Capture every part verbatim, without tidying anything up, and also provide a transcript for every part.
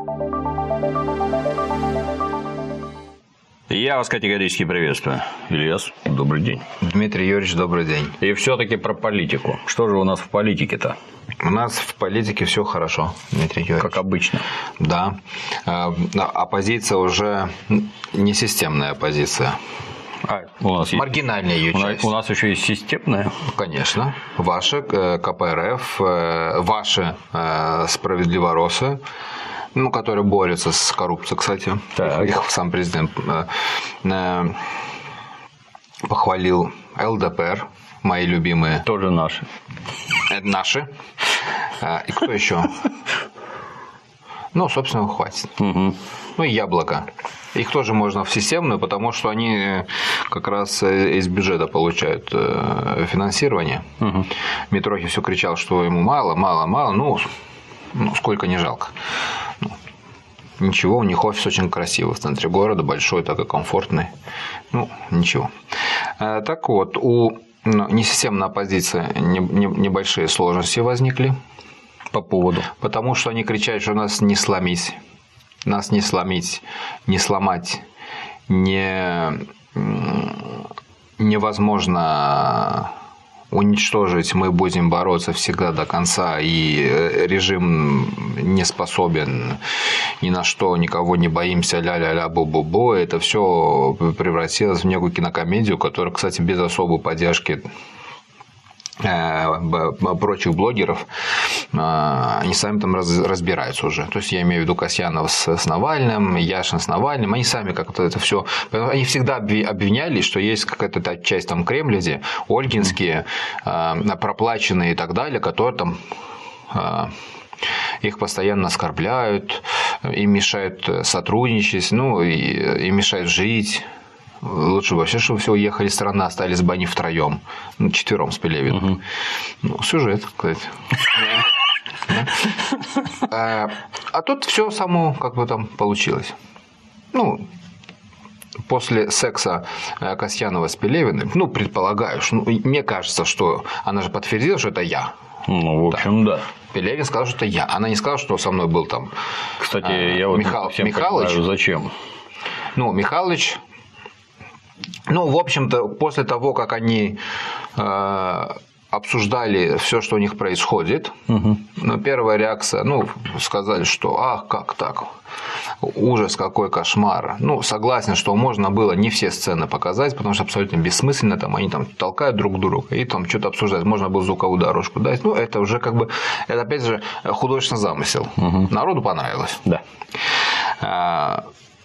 Я вас категорически приветствую. Ильяс, добрый день. Дмитрий Юрьевич, добрый день. И все-таки про политику. Что же у нас в политике-то? У нас в политике все хорошо, Дмитрий Юрьевич. Как обычно. Да. Оппозиция уже не системная оппозиция. А, у нас маргинальная есть, ее часть. У нас еще есть системная. Конечно. Ваши ка пэ эр эф, ваши справедливоросы, ну, которые борются с коррупцией, кстати. Так. Их сам президент похвалил. эл дэ пэ эр, мои любимые. Тоже наши. Это наши. И кто еще? Ну, собственно, хватит. Угу. Ну, и Яблоко. Их тоже можно в системную, потому что они как раз из бюджета получают финансирование. Угу. Митрохин все кричал, что ему мало, мало, мало. Ну, ну сколько не жалко. Ну, ничего, у них офис очень красивый в центре города, большой, такой комфортный. Ну, ничего. Так вот, у несистемной оппозиции небольшие сложности возникли. По поводу? Потому что они кричат, что нас не сломить. Нас не сломить, не сломать, не, невозможно уничтожить. Мы будем бороться всегда до конца, и режим не способен ни на что, никого не боимся, ля-ля-ля, бу-бу-бу. Это все превратилось в некую кинокомедию, которая, кстати, без особой поддержки прочих блогеров, они сами там разбираются уже. То есть я имею в виду Касьянов с, с Навальным, Яшин с Навальным, они сами как-то это все. Они всегда обвиняли, что есть какая-то часть там Кремледи, Ольгинские, проплаченные и так далее, которые там их постоянно оскорбляют, им мешают сотрудничать, ну и им мешают жить. Лучше вообще, чтобы все уехали из страны, остались бы они втроем. Ну, четвером с Пелевиным. Угу. Ну, сюжет, кстати. А тут все само как бы там получилось. Ну, после секса Касьянова с Пелевиным, ну, предполагаю, что, ну, мне кажется, что она же подтвердила, что это я. Ну, в общем, да. да. Пелевин сказал, что это я. Она не сказала, что со мной был там. Кстати, я вот Михал... всем Михалыч. Понимаю, зачем. Ну, Михалыч. Ну, в общем-то, после того, как они э, обсуждали все, что у них происходит, угу. ну, первая реакция, ну, сказали, что ах, как так, ужас, какой кошмар. Ну, согласен, что можно было не все сцены показать, потому что абсолютно бессмысленно, там, они там толкают друг друга и там что-то обсуждать. Можно было звуковую дорожку дать. Ну, это уже как бы, это опять же художественный замысел. Угу. Народу понравилось. Да. А,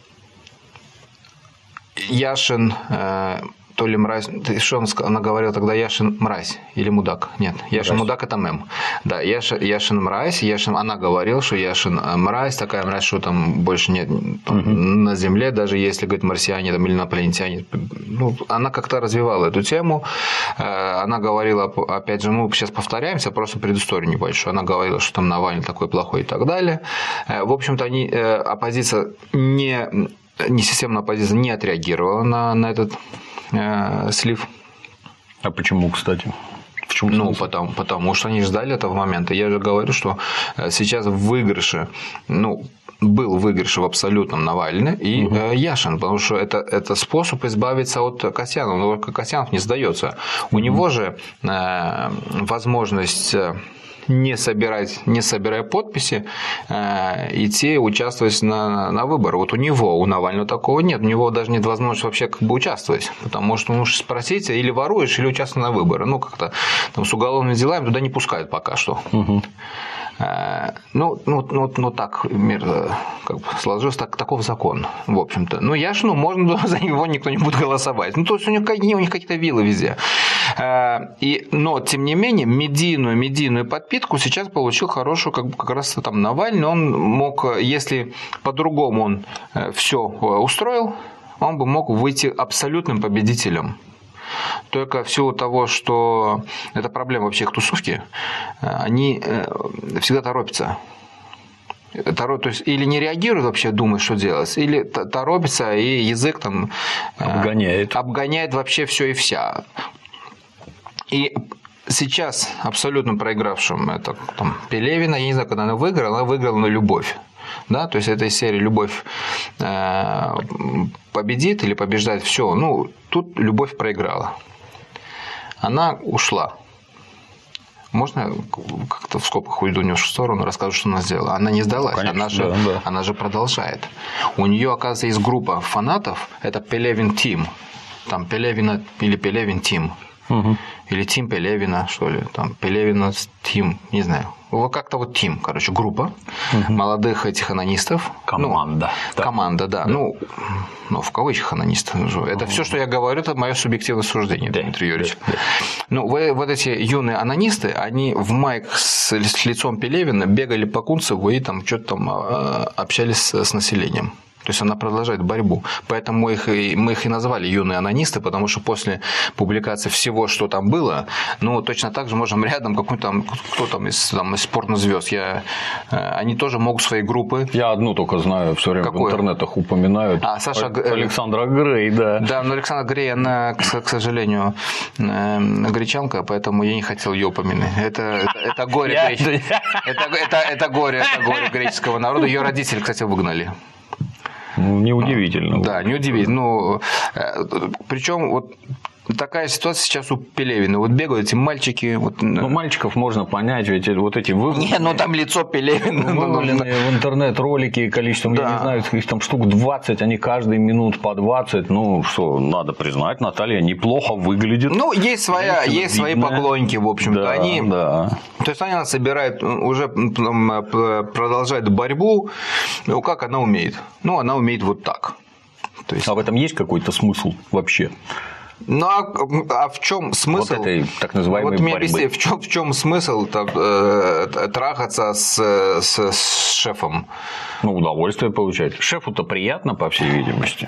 Яшин, э, то ли мразь, что он, она говорила тогда, Яшин мразь или мудак? Нет, Яшин мразь. Мудак это мем. Да, Яшин, Яшин мразь, Яшин, она говорила, что Яшин мразь, такая мразь, что там больше нет там, угу. на Земле, даже если, говорит, марсиане там, или инопланетяне. Ну, она как-то развивала эту тему. Она говорила, опять же, ну, сейчас повторяемся, просто предысторию небольшую. Она говорила, что там Навальный такой плохой и так далее. В общем-то, они, оппозиция не... Несистемная оппозиция не отреагировала на, на этот э, слив. А почему, кстати? В чем ну, потому, потому что они ждали этого момента. Я же говорю, что сейчас в выигрыше, ну, был выигрыш в абсолютном Навальный и угу. э, Яшин, потому что это, это способ избавиться от Касьянова. Но только Касьянов не сдается. У угу. него же э, возможность... не собирать, не собирая подписи, э, идти участвовать на, на выборы. Вот у него, у Навального такого нет. У него даже нет возможности вообще как бы участвовать. Потому что, ну, спросите, или воруешь, или участвуешь на выборы. Ну, как-то там с уголовными делами туда не пускают пока что. Угу. Э, ну, ну, ну, ну, так мир как бы сложился, так, таков закон, в общем-то. Ну, Яшину можно, за него никто не будет голосовать. Ну, то есть у них, у них какие-то виллы везде. Э, и, но, тем не менее, медийную, медийную подпитку сейчас получил хорошую, как, как раз там Навальный. Он мог, если по-другому он все устроил, он бы мог выйти абсолютным победителем. Только в силу того, что это проблема вообще их тусовки, они всегда торопятся. То есть, или не реагируют вообще, думают, что делать, или торопятся, и язык там обгоняет, обгоняет вообще все и вся. И сейчас абсолютно проигравшим это там, Пелевина, я не знаю, когда она выиграла, она выиграла на любовь. да, то есть это из серии «Любовь э, победит» или «Побеждает все». Ну, тут любовь проиграла. Она ушла. Можно как-то в скобках уйду немножко в сторону, расскажу, что она сделала. Она не сдалась, Конечно, она, же, да, да. она же продолжает. У нее, оказывается, есть группа фанатов, это Пелевин Team. Там Пелевина или Пелевин Team. Угу. Или Тим Пелевина, что ли. Там Пелевина Team, не знаю. Вот как-то вот Team, короче, группа угу. молодых этих анонистов. Команда. Ну, да. Команда, да. да. Ну, ну, в кавычках анонистов. Это угу. все, что я говорю, это мое субъективное суждение, да. Дмитрий Юрьевич. Да. Да. Ну, вы, вот эти юные анонисты, они в майках с, с лицом Пелевина бегали по Кунцеву и там что-то там общались с, с населением. То есть она продолжает борьбу. Поэтому мы их, и, мы их и назвали юные анонисты, потому что после публикации всего, что там было, ну, точно так же можем рядом какой-то там, кто там из, там, из порнозвезд, я, они тоже могут свои группы. Я одну только знаю, все время Какое? в интернетах упоминают. А, Саша Александра Грей, да. Да, но Александра Грей, она, к, к сожалению, гречанка, поэтому я не хотел ее упоминать. Это, это, это горе это горе греческого народа. Ее родители, кстати, выгнали. Ну, неудивительно. Да, неудивительно. Ну, причем вот такая ситуация сейчас у Пелевина. Вот бегают эти мальчики. Вот... Ну, мальчиков можно понять, ведь вот эти выволенные... Не, ну там лицо Пелевина. Вываленные в интернет ролики количеством, да. я не знаю, их там штук двадцать, они каждый минут по двадцать. Ну, что, надо признать, Наталья неплохо выглядит. Ну, есть, своя, есть свои поклонники, в общем-то. Да, они... да. То есть, она собирает, уже продолжает борьбу. Ну, как она умеет? Ну, она умеет вот так. То есть... А в этом есть какой-то смысл вообще? Ну, а, а в чем смысл? Вот этой так называемой вот мне борьбы. Объясни, в чем, в чем смысл э, трахаться с, с, с шефом? Ну, удовольствие получать. Шефу-то приятно, по всей видимости.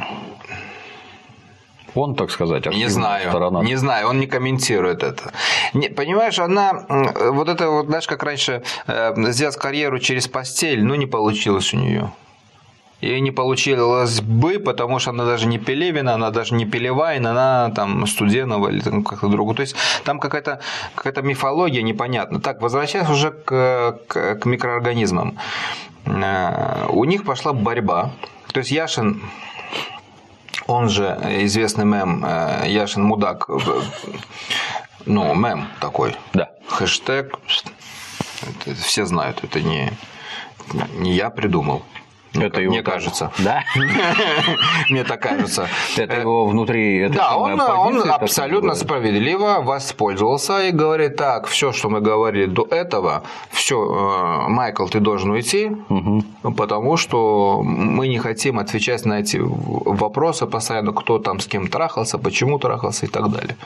Он, так сказать, не знаю, сторона. Не знаю, он не комментирует это. Не, понимаешь, она, вот это вот, знаешь, как раньше, сделать карьеру через постель, ну, не получилось у нее. И не получилось бы, потому что она даже не Пелевина, она даже не Пелевайн, она там Студенова или там как-то другое. То есть там какая-то, какая-то мифология непонятна. Так, возвращаясь уже к, к, к микроорганизмам. У них пошла борьба. То есть Яшин, он же известный мем Яшин мудак, ну, мем такой. Да. Хэштег, это все знают, это не, не я придумал. Это мне его кажется. Да? Мне так кажется. Это его внутри... Да, он, он абсолютно справедливо воспользовался и говорит, так, все, что мы говорили до этого, все, Майкл, ты должен уйти, угу. потому что мы не хотим отвечать на эти вопросы постоянно, кто там с кем трахался, почему трахался и так далее.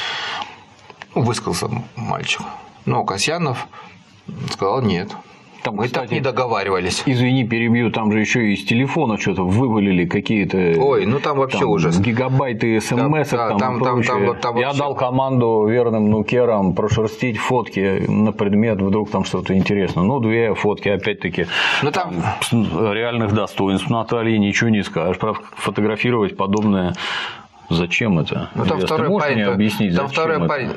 Высказался мальчик. Но Касьянов сказал нет. Там, мы кстати, так не договаривались. Извини, перебью, там же еще и из телефона что-то вывалили какие-то. Ой, ну там вообще там ужас. Гигабайты смс, да, там, там, и там, там, там Я вообще... дал команду верным нукерам прошерстить фотки на предмет, вдруг там что-то интересное. Ну, две фотки, опять-таки, ну, там... там реальных достоинств Натальи ничего не скажешь. Правда, фотографировать подобное. Зачем это? Ну, там второй Ты можешь парень, мне объяснить, там зачем второй это? парень.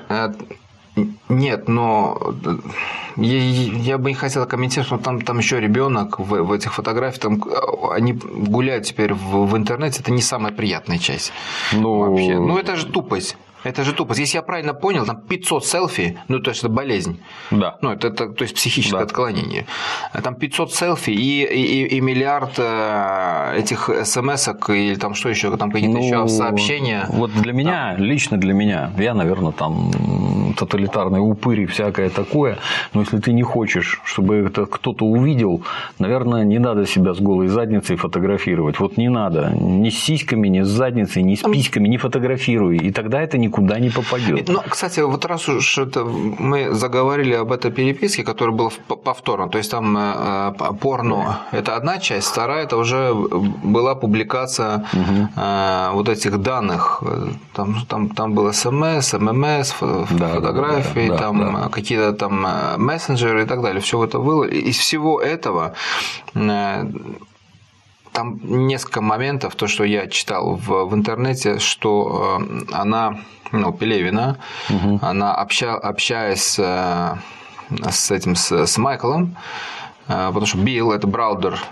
Нет, но я, я бы не хотел комментировать, что там, там еще ребенок в, в этих фотографиях, там они гуляют теперь в, в интернете, это не самая приятная часть. Ну... Вообще. Ну, это же тупость. Это же тупость. Если я правильно понял, там пятьсот селфи, ну, то есть это болезнь. Да. Ну, это, это то есть психическое да. отклонение. Там пятьсот селфи и, и, и миллиард этих смс-ок или там что еще, там какие-то ну, еще сообщения. Вот для меня, да. лично для меня, я, наверное, там тоталитарный упырь и всякое такое, но если ты не хочешь, чтобы это кто-то увидел, наверное, не надо себя с голой задницей фотографировать. Вот не надо. Ни с сиськами, ни с задницей, ни с письками не фотографируй. И тогда это не никуда не попадет. Ну, кстати, вот раз уж это мы заговорили об этой переписке, которая была повторно, то есть там э, порно – это одна часть, вторая – это уже была публикация угу. э, вот этих данных. Там, там, там был СМС, ММС, да, фотографии, да, да, там да. какие-то там мессенджеры и так далее. Все это было. Из всего этого э, там несколько моментов, то, что я читал в, в интернете, что э, она, ну, Пелевина, угу. она обща, общаясь с, с этим, с, с Майклом, э, потому что Билл – это браузер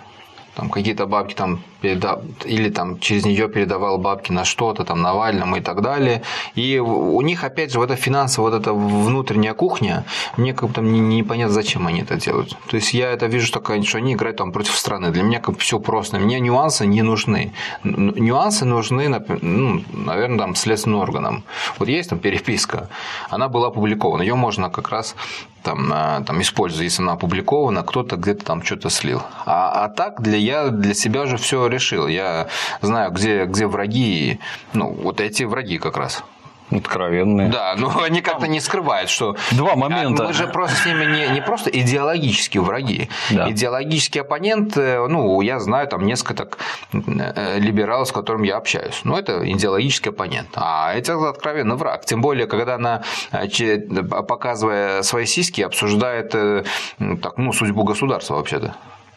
там какие-то бабки там переда... или там через нее передавал бабки на что-то там Навальному и так далее. И у них опять же вот эта финансовая, вот эта внутренняя кухня, мне как бы там непонятно, зачем они это делают. То есть я это вижу только, что они играют там против страны. Для меня как бы все просто. Мне нюансы не нужны. Нюансы нужны, ну, наверное, там следственным органам. Вот есть там переписка, она была опубликована, ее можно как раз там, там использовать, если она опубликована, кто-то где-то там что-то слил. А, а так для я для себя уже все решил. Я знаю, где, где враги, ну, вот эти враги как раз. Откровенные. Да, но они как-то не скрывают, что... Два момента. Мы же просто с ними не, не просто идеологические враги. Да. Идеологический оппонент, ну, я знаю там несколько так либералов, с которыми я общаюсь. Ну, это идеологический оппонент. А это откровенно враг. Тем более, когда она, показывая свои сиськи, обсуждает так, ну, судьбу государства вообще-то.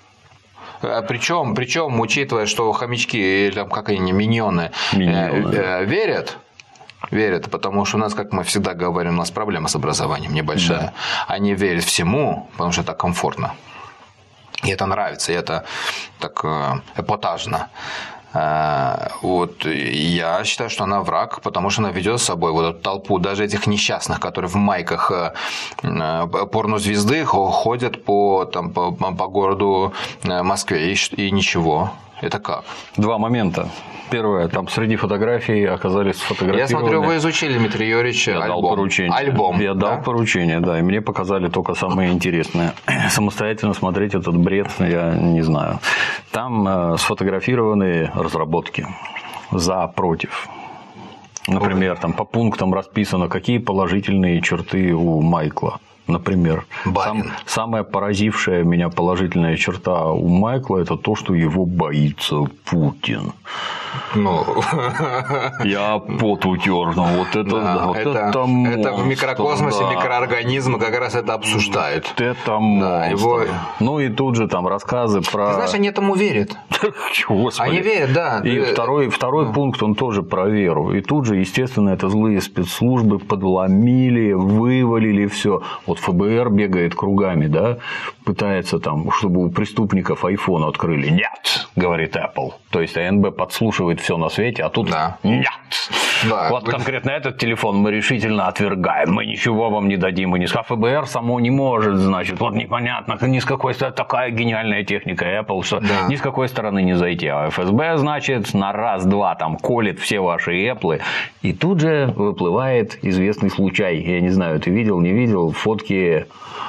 Причем, причем, учитывая, что хомячки, или там, как они, миньоны, миньоны. верят, верят, потому что у нас, как мы всегда говорим, у нас проблема с образованием небольшая. Да. Они верят всему, потому что это комфортно. И это нравится, и это так эпатажно. Вот. Я считаю, что она враг, потому что она ведет с собой вот эту толпу даже этих несчастных, которые в майках порнозвезды ходят по, там, по, по городу Москве и, и ничего. Это как? Два момента. Первое, там среди фотографий оказались сфотографированы... Я смотрю, вы изучили, Дмитрий Юрьевич, я альбом. Дал поручение. Альбом. Я дал да? поручение, да, и мне показали только самое интересное. Самостоятельно смотреть этот бред я не знаю. Там э, сфотографированы разработки за, против. Например, там по пунктам расписано, какие положительные черты у Майкла. Например, сам, самая поразившая меня положительная черта у Майкла – это то, что его боится Путин. Ну, я пот утер, ну вот это, да, да, вот это, это, монстр, это в микрокосмосе да. микроорганизмы как раз это обсуждают. Вот это монстр. Да, его... Ну и тут же там рассказы про. Ты знаешь, они этому верят. Господи. Они верят, да. И второй, второй пункт, он тоже про веру. И тут же, естественно, это злые спецслужбы подломили, вывалили все. Вот эф бэ эр бегает кругами, да, пытается там, чтобы у преступников айфон открыли. Нет, говорит Apple. То есть эй эн бэ подслушивает все на свете, а тут да. нет. Да. Вот конкретно этот телефон мы решительно отвергаем. Мы ничего вам не дадим. И не... эф бэ эр само не может, значит, вот непонятно, ни с какой стороны такая гениальная техника Apple, что да. ни с какой стороны не зайти. А эф эс бэ, значит, на раз-два там колет все ваши Apple. И тут же выплывает известный случай. Я не знаю, ты видел, не видел фотки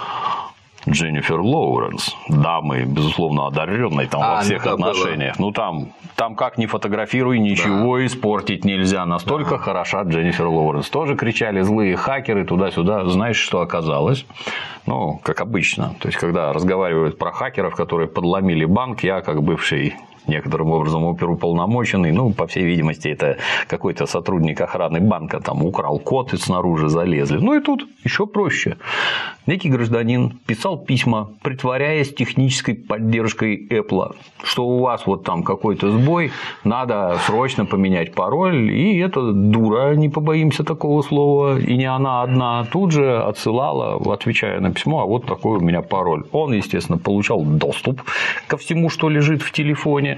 Дженнифер Лоуренс, дамы, безусловно, одаренной там, а, во всех отношениях. Было. Ну, там, там как ни фотографируй, ничего да. испортить нельзя. Настолько да. хороша Дженнифер Лоуренс. Тоже кричали злые хакеры туда-сюда. Знаешь, что оказалось? Ну, как обычно. То есть, когда разговаривают про хакеров, которые подломили банк, я, как бывший некоторым образом оперуполномоченный, ну, по всей видимости, это какой-то сотрудник охраны банка там украл код и снаружи залезли. Ну, и тут еще проще. Некий гражданин писал письма, притворяясь технической поддержкой Apple, что у вас вот там какой-то сбой, надо срочно поменять пароль, и эта дура, не побоимся такого слова, и не она одна, тут же отсылала, отвечая на письмо, а вот такой у меня пароль. Он, естественно, получал доступ ко всему, что лежит в телефоне.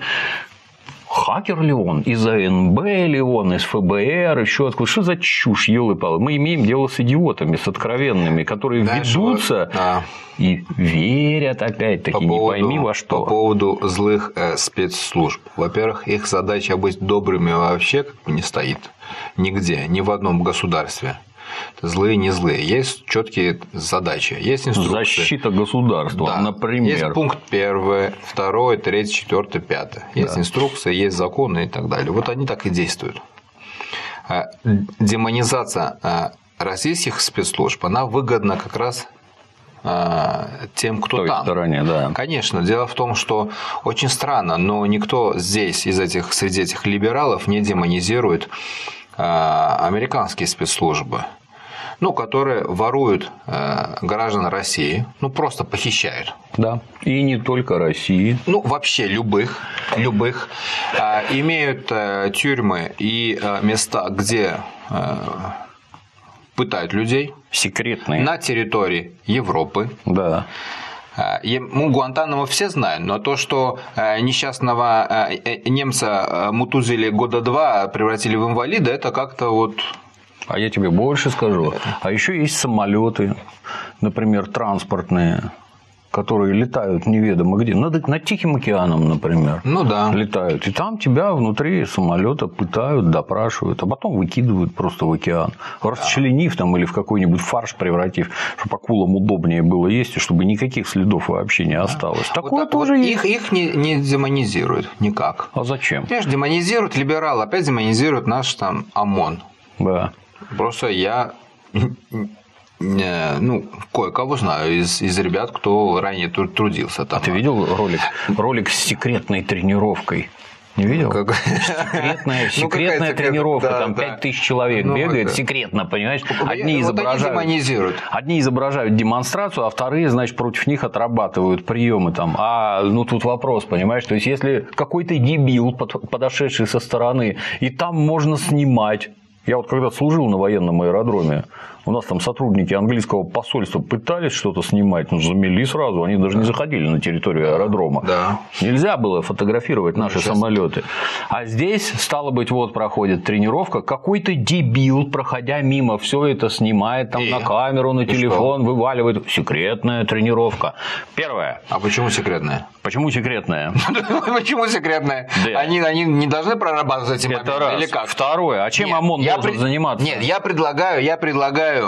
Хакер ли он? Из эй эн бэ ли он? Из эф бэ эр? Еще откуда? Что за чушь, елы-палы? Мы имеем дело с идиотами, с откровенными, которые Дальше ведутся вот, да. и верят, опять-таки, по не поводу, пойми во что. По поводу злых э, спецслужб. Во-первых, их задача быть добрыми вообще как бы не стоит. Нигде, ни в одном государстве. Злые, не злые. Есть четкие задачи, есть инструкции. Защита государства, да. например. Есть пункт первый, второй, третий, четвертый, пятый. Есть да. инструкции, есть законы и так далее. Вот они так и действуют. Демонизация российских спецслужб, она выгодна как раз тем, кто той там. Стороне, да. Конечно. Дело в том, что очень странно, но никто здесь из этих, среди этих либералов не демонизирует американские спецслужбы, ну, которые воруют граждан России, ну, просто похищают. Да, и не только России. Ну, вообще любых, любых. Имеют тюрьмы и места, где пытают людей. Секретные. На территории Европы. Да. Ну, Гуантанамо все знают, но то, что несчастного немца мутузили года два, превратили в инвалида, это как-то вот... А я тебе больше скажу. А еще есть самолеты, например, транспортные, которые летают неведомо где. Над, над Тихим океаном, например. Ну да. Летают. И там тебя внутри самолета пытают, допрашивают, а потом выкидывают просто в океан. Расчленив там или в какой-нибудь фарш превратив, чтобы акулам удобнее было есть, и чтобы никаких следов вообще не осталось. Да. Такое вот, тоже вот есть. Их, их не, не демонизируют никак. А зачем? Конечно, демонизируют либералы, опять демонизируют наш там ОМОН. Да. Просто я, ну, кое-кого знаю из, из ребят, кто ранее трудился там. А ты видел ролик? Ролик с секретной тренировкой? Не видел? Как... Секретная, секретная ну, тренировка, да, там да. пять тысяч человек ну, бегает, это... секретно, понимаешь? Одни вот изображают, они одни изображают демонстрацию, а вторые, значит, против них отрабатывают приемы там. А, ну, тут вопрос, понимаешь? То есть, если какой-то дебил, подошедший со стороны, и там можно снимать. Я вот когда служил на военном аэродроме, у нас там сотрудники английского посольства пытались что-то снимать, но замели сразу, они даже не заходили на территорию аэродрома. Да. Нельзя было фотографировать наши Сейчас... самолеты. А здесь, стало быть, вот проходит тренировка, какой-то дебил, проходя мимо, все это снимает там И... на камеру, на И телефон, что? вываливает. Секретная тренировка. Первое. А почему секретная? Почему секретная? Почему секретная? Они не должны прорабатывать эти моменты или как? Второе. А чем ОМОН должен заниматься? Нет, я предлагаю, я предлагаю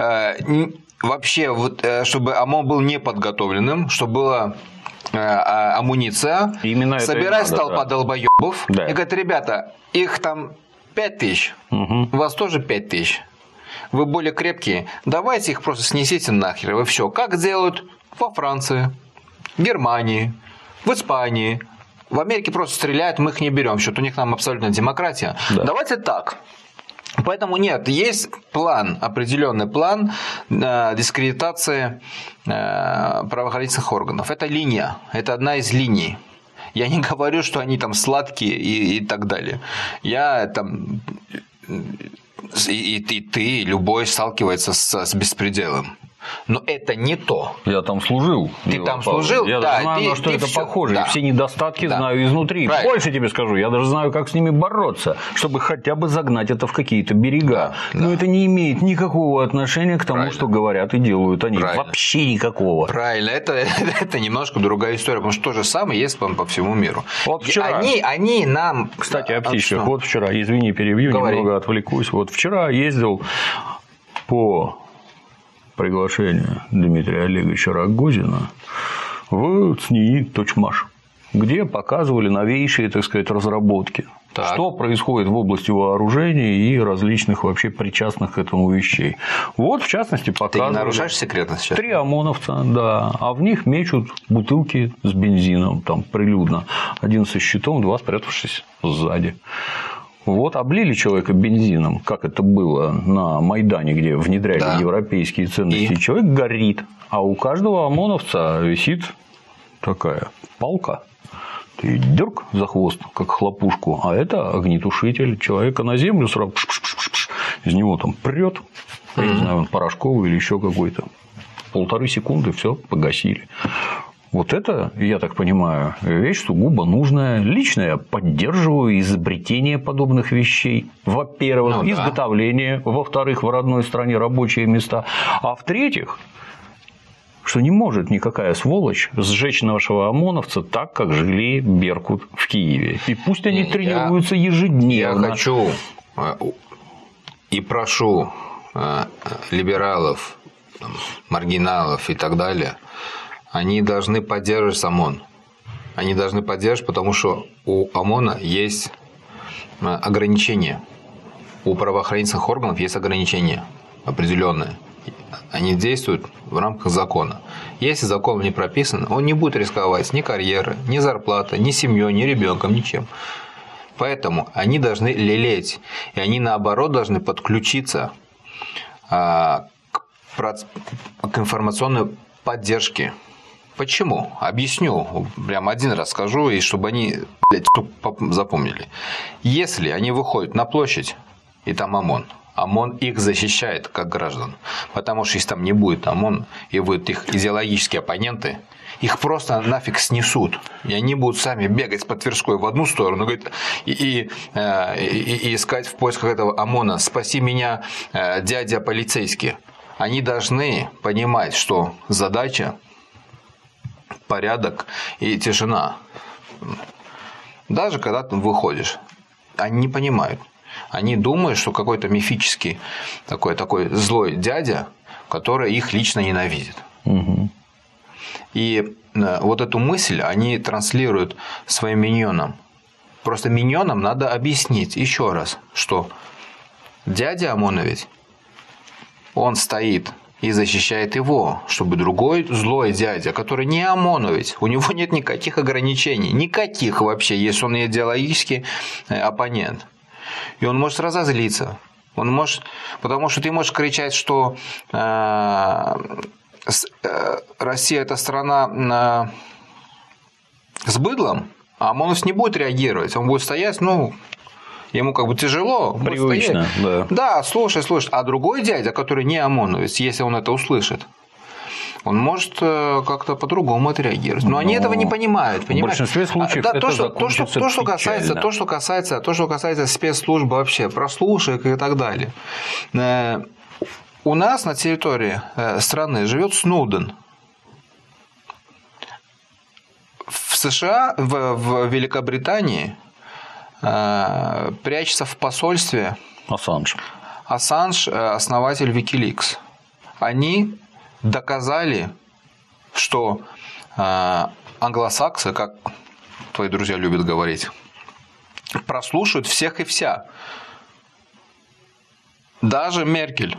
вообще, вот, чтобы ОМОН был неподготовленным, чтобы была амуниция, Именно собирать надо, толпа да. долбоебов Да. и говорит, ребята, их там пять тысяч, угу. у вас тоже пять тысяч, вы более крепкие, давайте их просто снесите нахер, и все. Как делают во Франции, в Германии, в Испании, в Америке просто стреляют, мы их не берем, что у них там абсолютно демократия. Да. Давайте так. Поэтому нет, есть план, определенный план э, дискредитации э, правоохранительных органов. Это линия, это одна из линий. Я не говорю, что они там сладкие и, и так далее. Я там и, и, и ты, и любой сталкивается с, с беспределом. Но это не то. Я там служил. Ты там Павлович. служил? Я да, знаю, ты, на что ты это все, похоже. Да. И все недостатки да. знаю изнутри. Правильно. Больше тебе скажу, я даже знаю, как с ними бороться, чтобы хотя бы загнать это в какие-то берега. Да, Но да. это не имеет никакого отношения к тому, Правильно. что говорят и делают они. Правильно. Вообще никакого. Правильно. Это, это немножко другая история, потому что то же самое есть по, по всему миру. Вот вчера... Они, они нам... Кстати, о птичках. Вот вчера, извини, перебью, Говори. немного отвлекусь. Вот вчера ездил по... приглашение Дмитрия Олеговича Рогозина в ЦНИИ «Точмаш», где показывали новейшие, так сказать, разработки. Так. Что происходит в области вооружений и различных вообще причастных к этому вещей. Вот, в частности, показывали... Ты не нарушаешь секретность сейчас? Три ОМОНовца, да. А в них мечут бутылки с бензином, там, прилюдно. Один со щитом, два спрятавшись сзади. Вот, облили человека бензином, как это было на Майдане, где внедряли да. европейские ценности. И? Человек горит, а у каждого ОМОНовца висит такая палка. Ты дерг за хвост, как хлопушку, а это огнетушитель. Человека на землю сразу пш-пш-пш-пш, из него там прет, mm-hmm. я не знаю, он порошковый или еще какой-то. Полторы секунды, все, погасили. Вот это, я так понимаю, вещь сугубо нужная. Лично я поддерживаю изобретение подобных вещей. Во-первых, ну, да. изготовление. Во-вторых, в родной стране рабочие места. А в-третьих, что не может никакая сволочь сжечь нашего ОМОНовца так, как жгли Беркут в Киеве. И пусть они я, тренируются ежедневно. Я хочу и прошу либералов, маргиналов и так далее... Они должны поддерживать ОМОН. Они должны поддерживать, потому что у ОМОНа есть ограничения. У правоохранительных органов есть ограничения определенные. Они действуют в рамках закона. Если закон не прописан, он не будет рисковать ни карьерой, ни зарплатой, ни семьей, ни ребенком, ничем. Поэтому они должны лелеять. И они, наоборот, должны подключиться к информационной поддержке. Почему? Объясню. Прям один раз скажу, и чтобы они, блядь, запомнили. Если они выходят на площадь и там ОМОН. ОМОН их защищает как граждан. Потому что если там не будет ОМОН, и будут их идеологические оппоненты, их просто нафиг снесут. И они будут сами бегать по Тверской в одну сторону говорит, и, и, и, и искать в поисках этого ОМОНа «Спаси меня, дядя полицейский». Они должны понимать, что задача – порядок и тишина. Даже когда ты выходишь, они не понимают. Они думают, что какой-то мифический такой, такой злой дядя, который их лично ненавидит. Угу. И вот эту мысль они транслируют своим миньонам. Просто миньонам надо объяснить еще раз, что дядя ОМОНовец, он стоит и защищает его, чтобы другой злой дядя, который не ОМОНовец, у него нет никаких ограничений, никаких вообще, если он идеологический оппонент. И он может разозлиться. Он может, потому что ты можешь кричать, что э, э, Россия – это страна э, с быдлом, а ОМОНовец не будет реагировать. Он будет стоять, ну, ему как бы тяжело. Привычно, да. Да, слушай, слушай. А другой дядя, который не ОМОНовец, если он это услышит, он может как-то по-другому отреагировать. Но, Но они этого не понимают. В большинстве случаев да, это то, что, то, что, то, что касается, то, что касается, то, что касается спецслужб вообще, прослушек и так далее. У нас на территории страны живет Сноуден. В США, в, в Великобритании прячется в посольстве Ассанж. Ассанж, основатель Wikileaks. Они доказали, что э, англосаксы, как твои друзья любят говорить, прослушают всех и вся. Даже Меркель.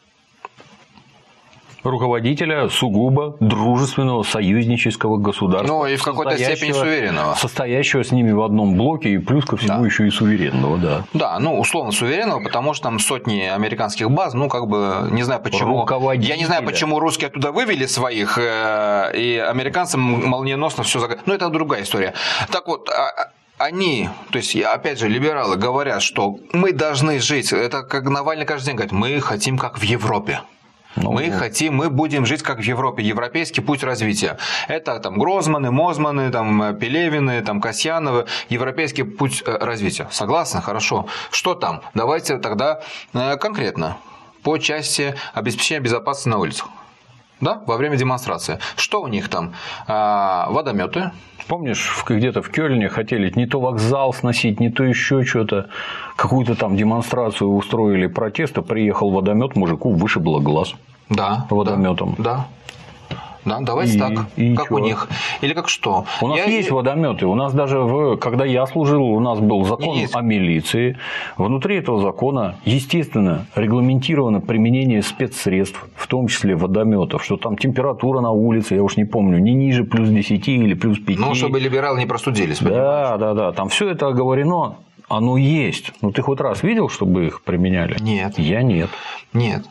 Руководителя сугубо дружественного союзнического государства. Ну, и в какой-то степени суверенного. Состоящего с ними в одном блоке, и плюс ко всему да. еще и суверенного, да. Да, ну, условно суверенного, потому что там сотни американских баз, ну, как бы, не знаю почему. Я не знаю, почему русские оттуда вывели своих, и американцам молниеносно все загадали. Ну, это другая история. Так вот, они, то есть, опять же, либералы говорят, что мы должны жить, это как Навальный каждый день говорит, мы хотим как в Европе. Ну, мы хотим, мы будем жить как в Европе, европейский путь развития. Это там Грозманы, Мозманы, там, Пелевины, там, Касьяновы, европейский путь развития. Согласны? Хорошо. Что там? Давайте тогда конкретно по части обеспечения безопасности на улицах. Да, во время демонстрации. Что у них там? А, водометы. Помнишь, где-то в Кёльне хотели не то вокзал сносить, не то еще что-то. Какую-то там демонстрацию устроили протеста, приехал водомет, мужику вышибло глаз. Да. Водометом. Да. Да, давайте и, так, и как чё? у них. Или как что? У нас я... есть водометы. У нас даже, в... когда я служил, у нас был закон есть. о милиции. Внутри этого закона, естественно, регламентировано применение спецсредств, в том числе водометов, что там температура на улице, я уж не помню, не ниже плюс десяти или плюс пяти. Ну, чтобы либералы не простудились. Да, понимаешь? да, да. Там все это оговорено. Оно есть. Ну, ты хоть раз видел, чтобы их применяли? Нет. Я нет. Нет.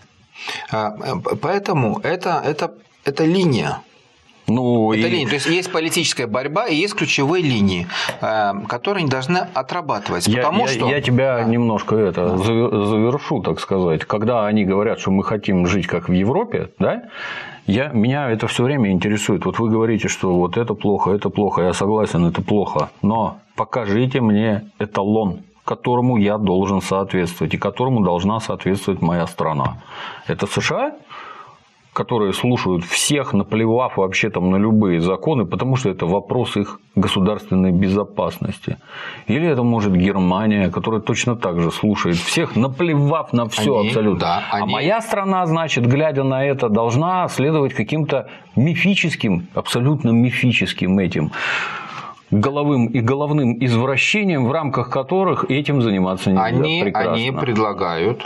Поэтому это, это, это линия. Ну, это и... линия. То есть есть политическая борьба и есть ключевые линии, которые они должны отрабатывать. Я, потому я, что... я тебя немножко это завершу, так сказать. Когда они говорят, что мы хотим жить как в Европе, да, я, меня это все время интересует. Вот вы говорите, что вот это плохо, это плохо. Я согласен, это плохо. Но покажите мне эталон, которому я должен соответствовать и которому должна соответствовать моя страна. Это США, которые слушают всех, наплевав вообще там на любые законы, потому что это вопрос их государственной безопасности. Или это может Германия, которая точно так же слушает всех, наплевав на все они, абсолютно. Да, они... А моя страна, значит, глядя на это, должна следовать каким-то мифическим, абсолютно мифическим этим головым и головным извращением, в рамках которых этим заниматься нельзя. Они, прекрасно. Они предлагают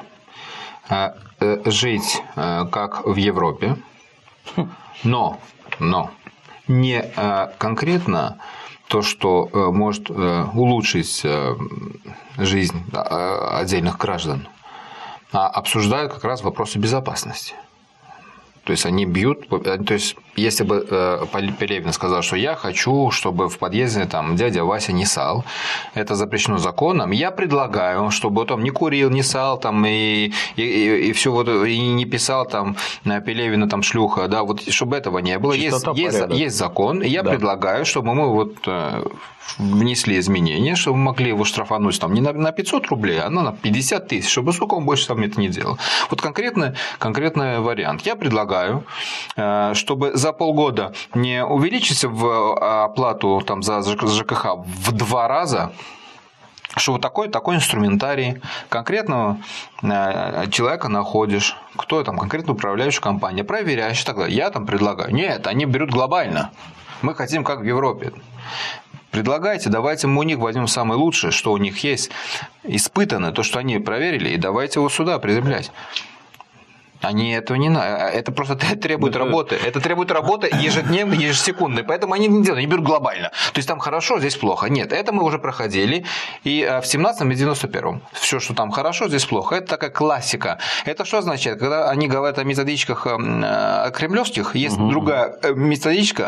жить как в Европе, но, но не конкретно то, что может улучшить жизнь отдельных граждан, а обсуждают как раз вопросы безопасности. То есть они бьют, то есть если бы Пелевин сказал, что я хочу, чтобы в подъезде там дядя Вася не ссал, это запрещено законом, я предлагаю, чтобы он там не курил, не ссал там и, и, и, и все вот и не писал там Пелевина там шлюха, да, вот чтобы этого не было. Есть, есть, есть закон, и я да. предлагаю, чтобы мы вот внесли изменения, чтобы мы могли его штрафануть там не на пятьсот рублей, а на пятьдесят тысяч, чтобы сколько он больше там это не делал. Вот конкретный, конкретный вариант. Я предлагаю, чтобы за полгода не увеличить в оплату там, за ЖКХ в два раза, что вот такой, такой инструментарий конкретного человека находишь, кто там конкретно управляющая компания, проверяешь и так далее. Я там предлагаю. Нет, они берут глобально. Мы хотим как в Европе. Предлагайте, давайте мы у них возьмем самое лучшее, что у них есть, испытанное, то, что они проверили, и давайте его сюда приземлять. Они этого не надо. Это просто требует это... работы. Это требует работы ежедневной, ежесекундной. Поэтому они не делают, они берут глобально. То есть там хорошо, здесь плохо. Нет, это мы уже проходили. И в семнадцатом и девяносто первом. Все, что там хорошо, здесь плохо. Это такая классика. Это что означает? Когда они говорят о методичках кремлевских, есть угу. другая методичка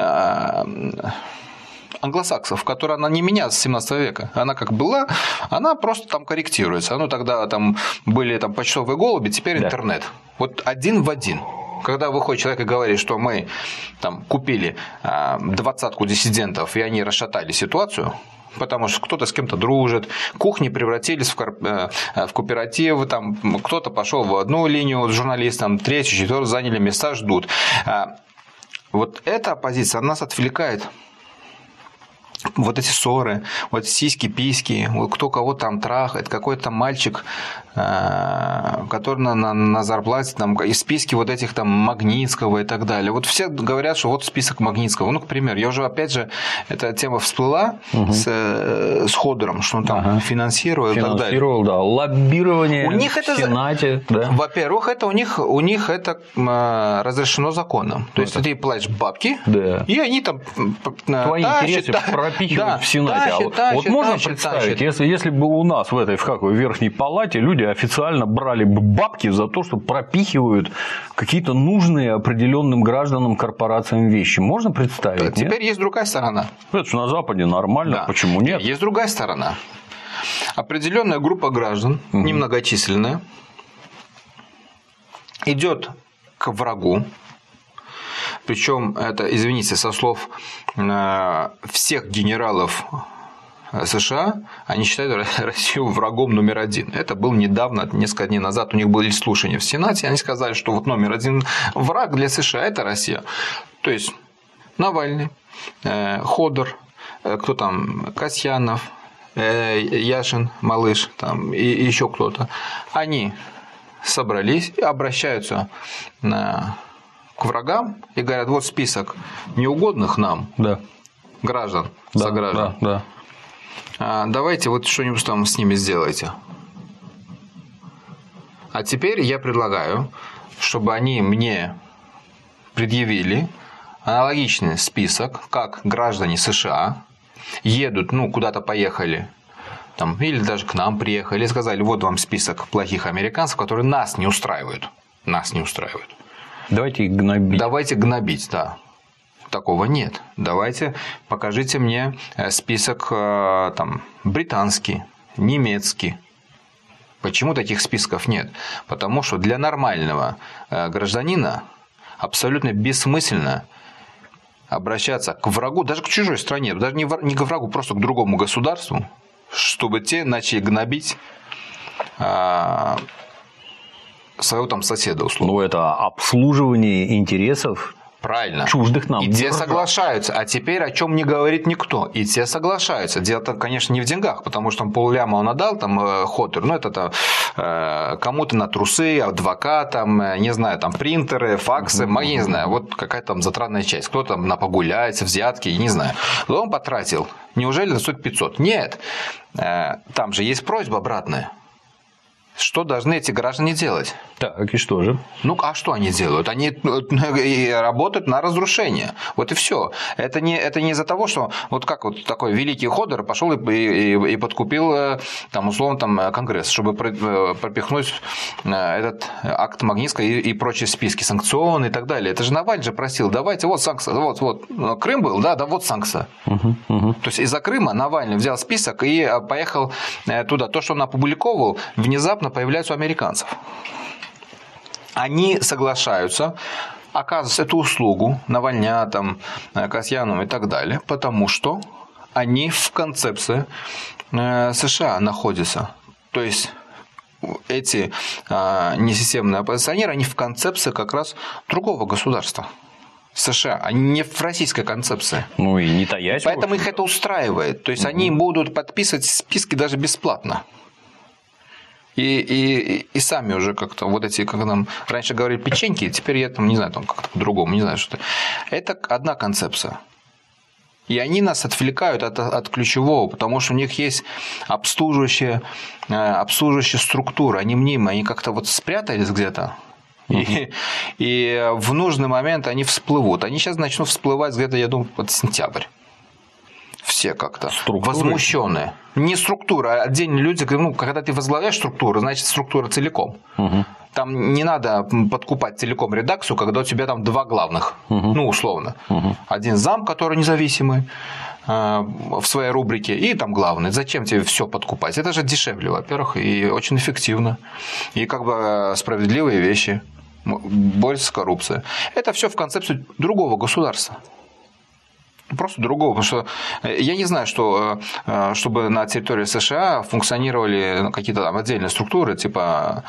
англосаксов, которая она не меняется с семнадцатого века. Она как была, она просто там корректируется. Ну, тогда там были там почтовые голуби, теперь да. интернет. Вот один в один. Когда выходит человек и говорит, что мы там купили двадцатку диссидентов, и они расшатали ситуацию, потому что кто-то с кем-то дружит, кухни превратились в, корп... в кооперативы, там кто-то пошел в одну линию с журналистом, третью, четвертую заняли места, ждут. Вот эта оппозиция, она нас отвлекает. Вот эти ссоры, вот сиськи, письки, кто кого там трахает, какой-то там мальчик, который на, на, на зарплате, там, из списки вот этих там Магнитского и так далее. Вот все говорят, что вот список Магнитского. Ну, к примеру, я уже, опять же, эта тема всплыла угу. с, с Ходором, что он там ага. финансировал, финансировал и так далее. Да, лоббирование у них в это, Сенате. Да. Во-первых, это у них, у них это разрешено законом. То есть, это. Ты платишь бабки, да. и они там твои тащат, интересы та... пропихивают да, в Сенате. Тащит, а вот, тащит, вот можно тащит, представить, тащит. Если, если бы у нас в этой в какой верхней палате люди официально брали бы бабки за то, что пропихивают какие-то нужные определенным гражданам, корпорациям вещи. Можно представить? Да, теперь есть другая сторона. Это же на Западе нормально, да. Почему нет? Есть другая сторона. Определенная группа граждан, угу. немногочисленная, идет к врагу. Причем это, извините, со слов всех генералов США, они считают Россию врагом номер один. Это было недавно, несколько дней назад, у них были слушания в Сенате, они сказали, что вот номер один враг для США – это Россия. То есть, Навальный, Ходор, кто там, Касьянов, Яшин, Малыш, там, и еще кто-то, они собрались и обращаются к врагам и говорят, вот список неугодных нам да. граждан, да, сограждан. Да, да. Давайте вот что-нибудь там с ними сделайте. А теперь я предлагаю, чтобы они мне предъявили аналогичный список, как граждане США едут, ну, куда-то поехали, там, или даже к нам приехали, и сказали, вот вам список плохих американцев, которые нас не устраивают. Нас не устраивают. Давайте их гнобить. Давайте гнобить, да. Такого нет. Давайте покажите мне список там, британский, немецкий. Почему таких списков нет? Потому что для нормального гражданина абсолютно бессмысленно обращаться к врагу, даже к чужой стране, даже не к врагу, просто к другому государству, чтобы те начали гнобить своего там соседа, условно. Ну, это обслуживание интересов правильно. Чуждых нам. И те соглашаются. А теперь о чем не говорит никто. И те соглашаются. Дело-то, конечно, не в деньгах, потому что там полляма он отдал, там, Ходор, ну, это э, кому-то на трусы, адвокатам, не знаю, там, принтеры, факсы, mm-hmm. я не знаю, вот какая-то там затратная часть. Кто там на погулять, взятки, я не знаю. Но он потратил. Неужели это стоит пятьсот? Нет. Э, там же есть просьба обратная. Что должны эти граждане делать? Так, и что же? Ну, а что они делают? Они работают на разрушение. Вот и все. Это не, это не из-за того, что вот как вот такой великий Ходор пошел и, и, и подкупил, там, условно, там, Конгресс, чтобы пропихнуть этот акт Магнитского и, и прочие списки, санкционные и так далее. Это же Навальный же просил, давайте, вот санкция, вот, вот, Крым был, да, да, вот санкция. Угу, угу. То есть из-за Крыма Навальный взял список и поехал туда. То, что он опубликовал, внезапно появляются у американцев. Они соглашаются оказывать эту услугу Навальнятам, Касьяновым и так далее, потому что они в концепции США находятся. То есть эти несистемные оппозиционеры, они в концепции как раз другого государства. США, они не в российской концепции. Ну и не таясь. Поэтому их это устраивает. То есть угу. они будут подписывать списки даже бесплатно. И, и, и сами уже как-то вот эти, как нам раньше говорили, печеньки, теперь я там не знаю, там как-то по-другому, не знаю, что это. Это одна концепция. И они нас отвлекают от, от ключевого, потому что у них есть обслуживающая, обслуживающая структура, они мнимые, они как-то вот спрятались где-то. Uh-huh. И, и в нужный момент они всплывут. Они сейчас начнут всплывать где-то, я думаю, под сентябрь. Все как-то структуры? Возмущенные. Не структура, а отдельные люди. Ну, когда ты возглавляешь структуру, значит структура целиком. Uh-huh. Там не надо подкупать целиком редакцию, когда у тебя там два главных. Uh-huh. Ну, условно. Uh-huh. Один зам, который независимый э, в своей рубрике, и там главный. Зачем тебе все подкупать? Это же дешевле, во-первых, и очень эффективно. И как бы справедливые вещи. Борется с коррупцией. Это все в концепции другого государства. Просто другого. Потому что я не знаю, что чтобы на территории США функционировали какие-то там отдельные структуры, типа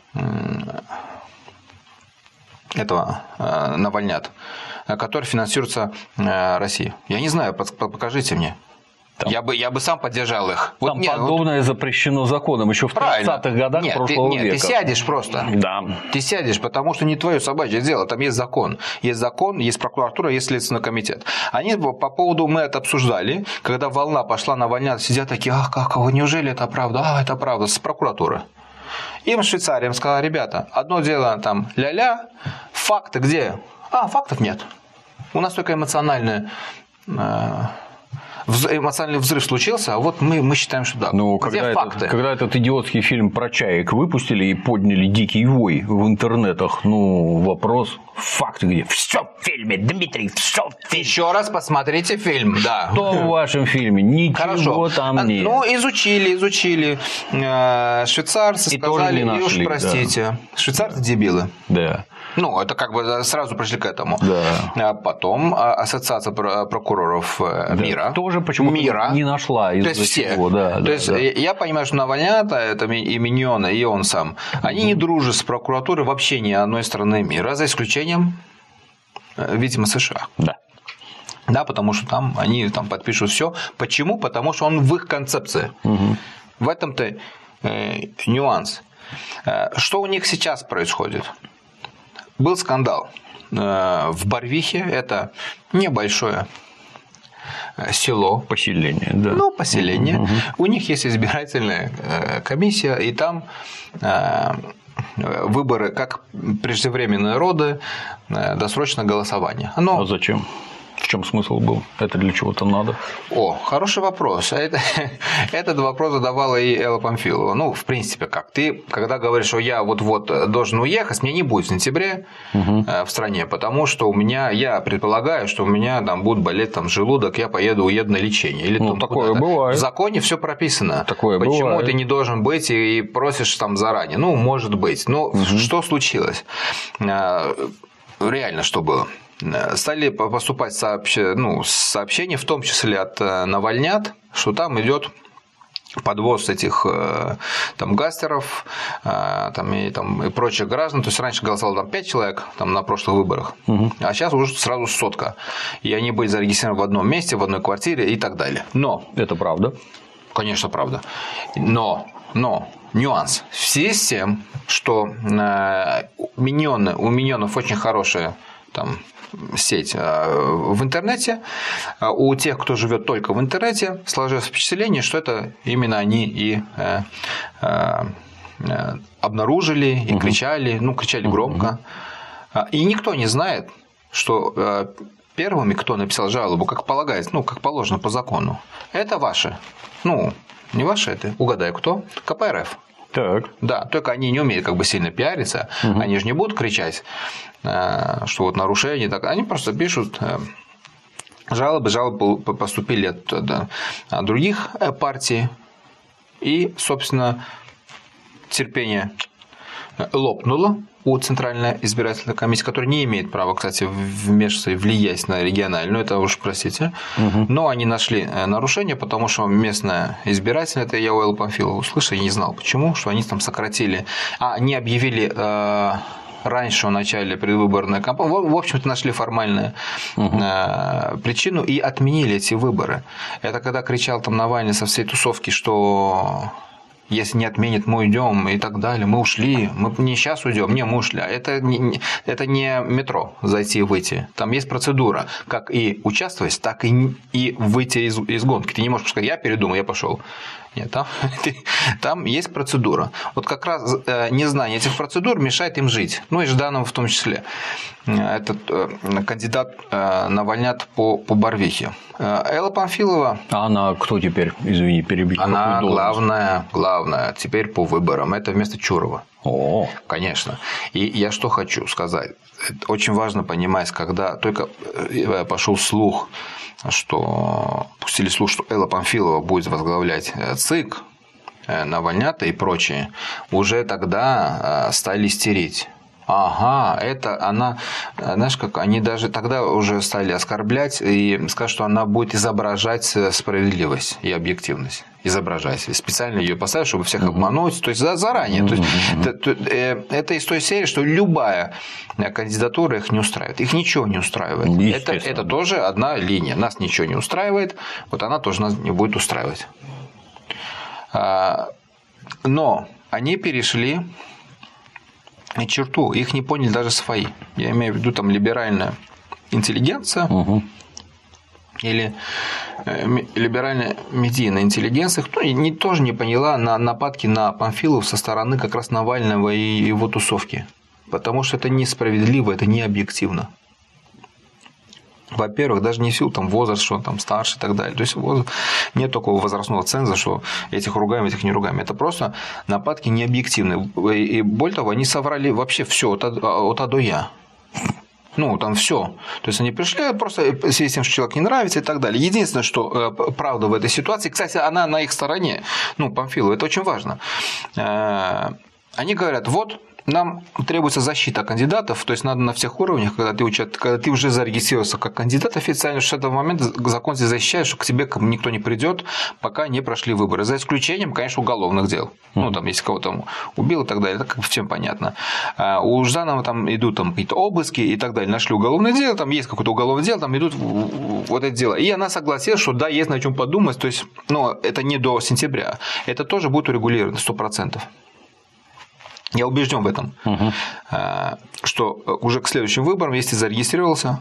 этого Навальнят, которые финансируются Россией. Я не знаю, покажите мне. Там, я, бы, я бы сам поддержал их. Там вот, нет, подобное вот... запрещено законом еще в тридцатых годах нет, прошлого ты, нет, века. Ты сядешь просто. Да. Ты сядешь, потому что не твое собачье дело. Там есть закон. Есть закон, есть прокуратура, есть Следственный комитет. Они по поводу, мы это обсуждали, когда волна пошла на Навальнят, сидят такие, ах, как, неужели это правда? А, это правда, с прокуратуры. Им Швейцария им сказала, ребята, одно дело там ля-ля, факты где? А, фактов нет. У нас только эмоциональное... эмоциональный взрыв случился, а вот мы, мы считаем, что да. Ну, когда, этот, когда этот идиотский фильм про чаек выпустили и подняли дикий вой в интернетах, ну, вопрос, факты где? Все в фильме, Дмитрий, все в фильме. Еще раз посмотрите фильм, да. Что в вашем фильме? Ничего Хорошо. там нет. Ну, изучили, изучили. Швейцарцы и сказали, не и уж простите. Да. Швейцарцы дебилы. Да. Ну, это как бы сразу пришли к этому. Да. Потом Ассоциация прокуроров да. мира. Тоже почему-то мира. не нашла из-за То есть все. чего. Да, То да, есть да. я понимаю, что Навальнята, это и Миньона, и он сам, они не дружат с прокуратурой вообще ни одной страны мира, за исключением, видимо, США. Да. Да, потому что там они там подпишут все. Почему? Потому что он в их концепции. Угу. В этом-то э, нюанс. Э, что у них сейчас происходит? Был скандал в Барвихе, это небольшое село. Поселение, да. Ну, поселение. Угу. У них есть избирательная комиссия, и там выборы, как преждевременные роды, досрочное голосование. Оно... А зачем? В чем смысл был? Это для чего-то надо? О, хороший вопрос. Это, этот вопрос задавала и Элла Памфилова. Ну, в принципе, как? Ты, когда говоришь, что я вот-вот должен уехать, меня не будет в сентябре угу. в стране, потому что у меня, я предполагаю, что у меня там будет болеть там, желудок, я поеду, уеду на лечение. Или ну, такое бывает. В законе все прописано. Такое Почему бывает. ты не должен быть и просишь там заранее? Ну, может быть. Но угу. что случилось? Реально, что было? Стали поступать сообщ... ну, сообщения, в том числе от Навальнят, что там идет подвоз этих там, гастеров там, и, там, и прочих граждан. То есть раньше голосовало там, пять человек там, на прошлых выборах, угу. а сейчас уже сразу сотка. И они были зарегистрированы в одном месте, в одной квартире и так далее. Но. Это правда. Конечно, правда. Но. Но. Нюанс. В связи с тем, что миньоны, у миньонов очень хорошая там, сеть в интернете, у тех, кто живет только в интернете, сложилось впечатление, что это именно они и обнаружили и кричали, ну, кричали громко. И никто не знает, что первыми, кто написал жалобу, как полагается, ну, как положено по закону, это ваши. Ну, не ваши, это, угадай, кто? ка пэ эр эф. Так. Да, только они не умеют как бы сильно пиариться, угу. Они же не будут кричать, что вот нарушение, так, они просто пишут жалобы, жалобы поступили от, да, от других партий, и, собственно, терпение лопнуло у Центральной избирательной комиссии, которая не имеет права, кстати, вмешиваться и влиять на региональную, это уж простите, угу. Но они нашли нарушение, потому что местная избирательная, это я у Эллы Памфиловой услышал, я не знал почему, что они там сократили, а они объявили э, раньше, в начале предвыборной кампании, в общем-то, нашли формальную угу. э, причину и отменили эти выборы. Это когда кричал там Навальный со всей тусовки, что... Если не отменят, мы уйдем и так далее. Мы ушли. Мы не сейчас уйдем, не, мы ушли. Это не, это не метро зайти и выйти. Там есть процедура, как и участвовать, так и, и выйти из, из гонки. Ты не можешь сказать, я передумал, я пошел. Нет, там, там есть процедура. Вот как раз незнание этих процедур мешает им жить. Ну и Жданов в том числе. Этот кандидат Навальнят по, по Барвихе. Элла Памфилова. А она кто теперь, извини, перебить? Она главная, главная теперь по выборам. Это вместо Чурова. О, конечно. И я что хочу сказать. Очень важно понимать, когда только пошел слух, что пустили слух, что Элла Памфилова будет возглавлять ЦИК, Навальнята и прочие, уже тогда стали истерить. Ага, это она, знаешь, как они даже тогда уже стали оскорблять и сказать, что она будет изображать справедливость и объективность. Изображать. Специально ее поставить, чтобы всех обмануть. То есть заранее. То есть, это, это из той серии, что любая кандидатура их не устраивает. Их ничего не устраивает. Это, это тоже одна линия. Нас ничего не устраивает, вот она тоже нас не будет устраивать. Но они перешли черту, их не поняли даже свои. Я имею в виду там либеральная интеллигенция угу. или либеральная медийная интеллигенция, кто не, тоже не поняла на нападки на Памфилову со стороны как раз Навального и его тусовки. Потому что это несправедливо, это не объективно. Во-первых, даже не в силу там возраст, что он там старше и так далее. То есть нет такого возрастного ценза, что этих ругаем, этих не ругаем. Это просто нападки не объективные. И более того, они соврали вообще все от, от А до Я. Ну, там все. То есть они пришли просто в связи с тем, что человек не нравится и так далее. Единственное, что правда в этой ситуации, кстати, она на их стороне, ну, Памфилова, это очень важно. Они говорят, вот. Нам требуется защита кандидатов, то есть надо на всех уровнях, когда ты, учат, когда ты уже зарегистрировался как кандидат официально, что с этого момента закон здесь защищает, что к тебе никто не придет, пока не прошли выборы. За исключением, конечно, уголовных дел. Ну, там, если кого-то убил и так далее, это как бы всем понятно. А у Жданова там идут там, какие-то обыски и так далее. Нашли уголовное дело, там есть какое-то уголовное дело, там идут вот это дело. И она согласилась, что да, есть на чем подумать, то есть, но это не до сентября. Это тоже будет урегулировано сто процентов. Я убежден в этом, угу. что уже к следующим выборам, если зарегистрировался,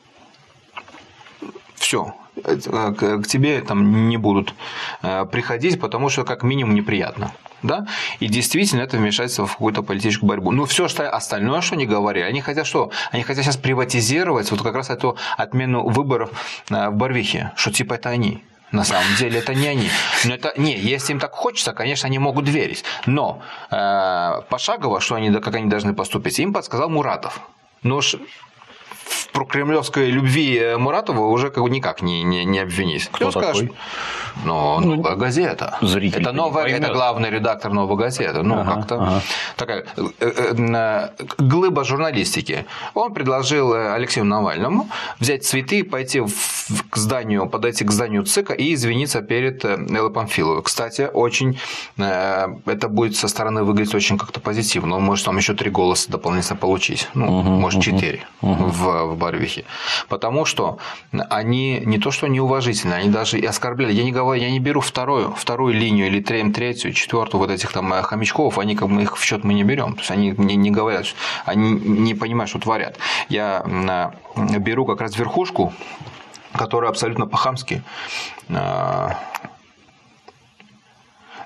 все, к тебе там не будут приходить, потому что как минимум неприятно. Да? И действительно это вмешательство в какую-то политическую борьбу. Но все что остальное, что они говорили, они хотят что? Они хотят сейчас приватизировать вот как раз эту отмену выборов в Барвихе, что типа это они. На самом деле это не они. Но это, не, если им так хочется, конечно, они могут верить. Но э, пошагово, что они, как они должны поступить, им подсказал Муратов. Но в прокремлевской любви Муратова уже как бы никак не, не, не обвинить. Кто такой? Скажет, ну, «Новая газета». Зритель это, новая, это главный редактор «Новой газеты». Ну, ага, как-то ага. такая глыба журналистики. Он предложил Алексею Навальному взять цветы, пойти в, к зданию, подойти к зданию ЦИКа и извиниться перед Эллой Памфиловой. Кстати, очень это будет со стороны выглядеть очень как-то позитивно. Он может там еще три голоса дополнительно получить. Ну, угу, может, четыре угу. в, в Барвихе. Потому что они не то, что неуважительны, они даже и оскорбляли. Я не говорю, я не беру вторую, вторую линию или третью, четвертую вот этих там хомячков, они как бы их в счет мы не берем. То есть они не, не говорят, они не понимают, что творят. Я беру как раз верхушку, которая абсолютно по-хамски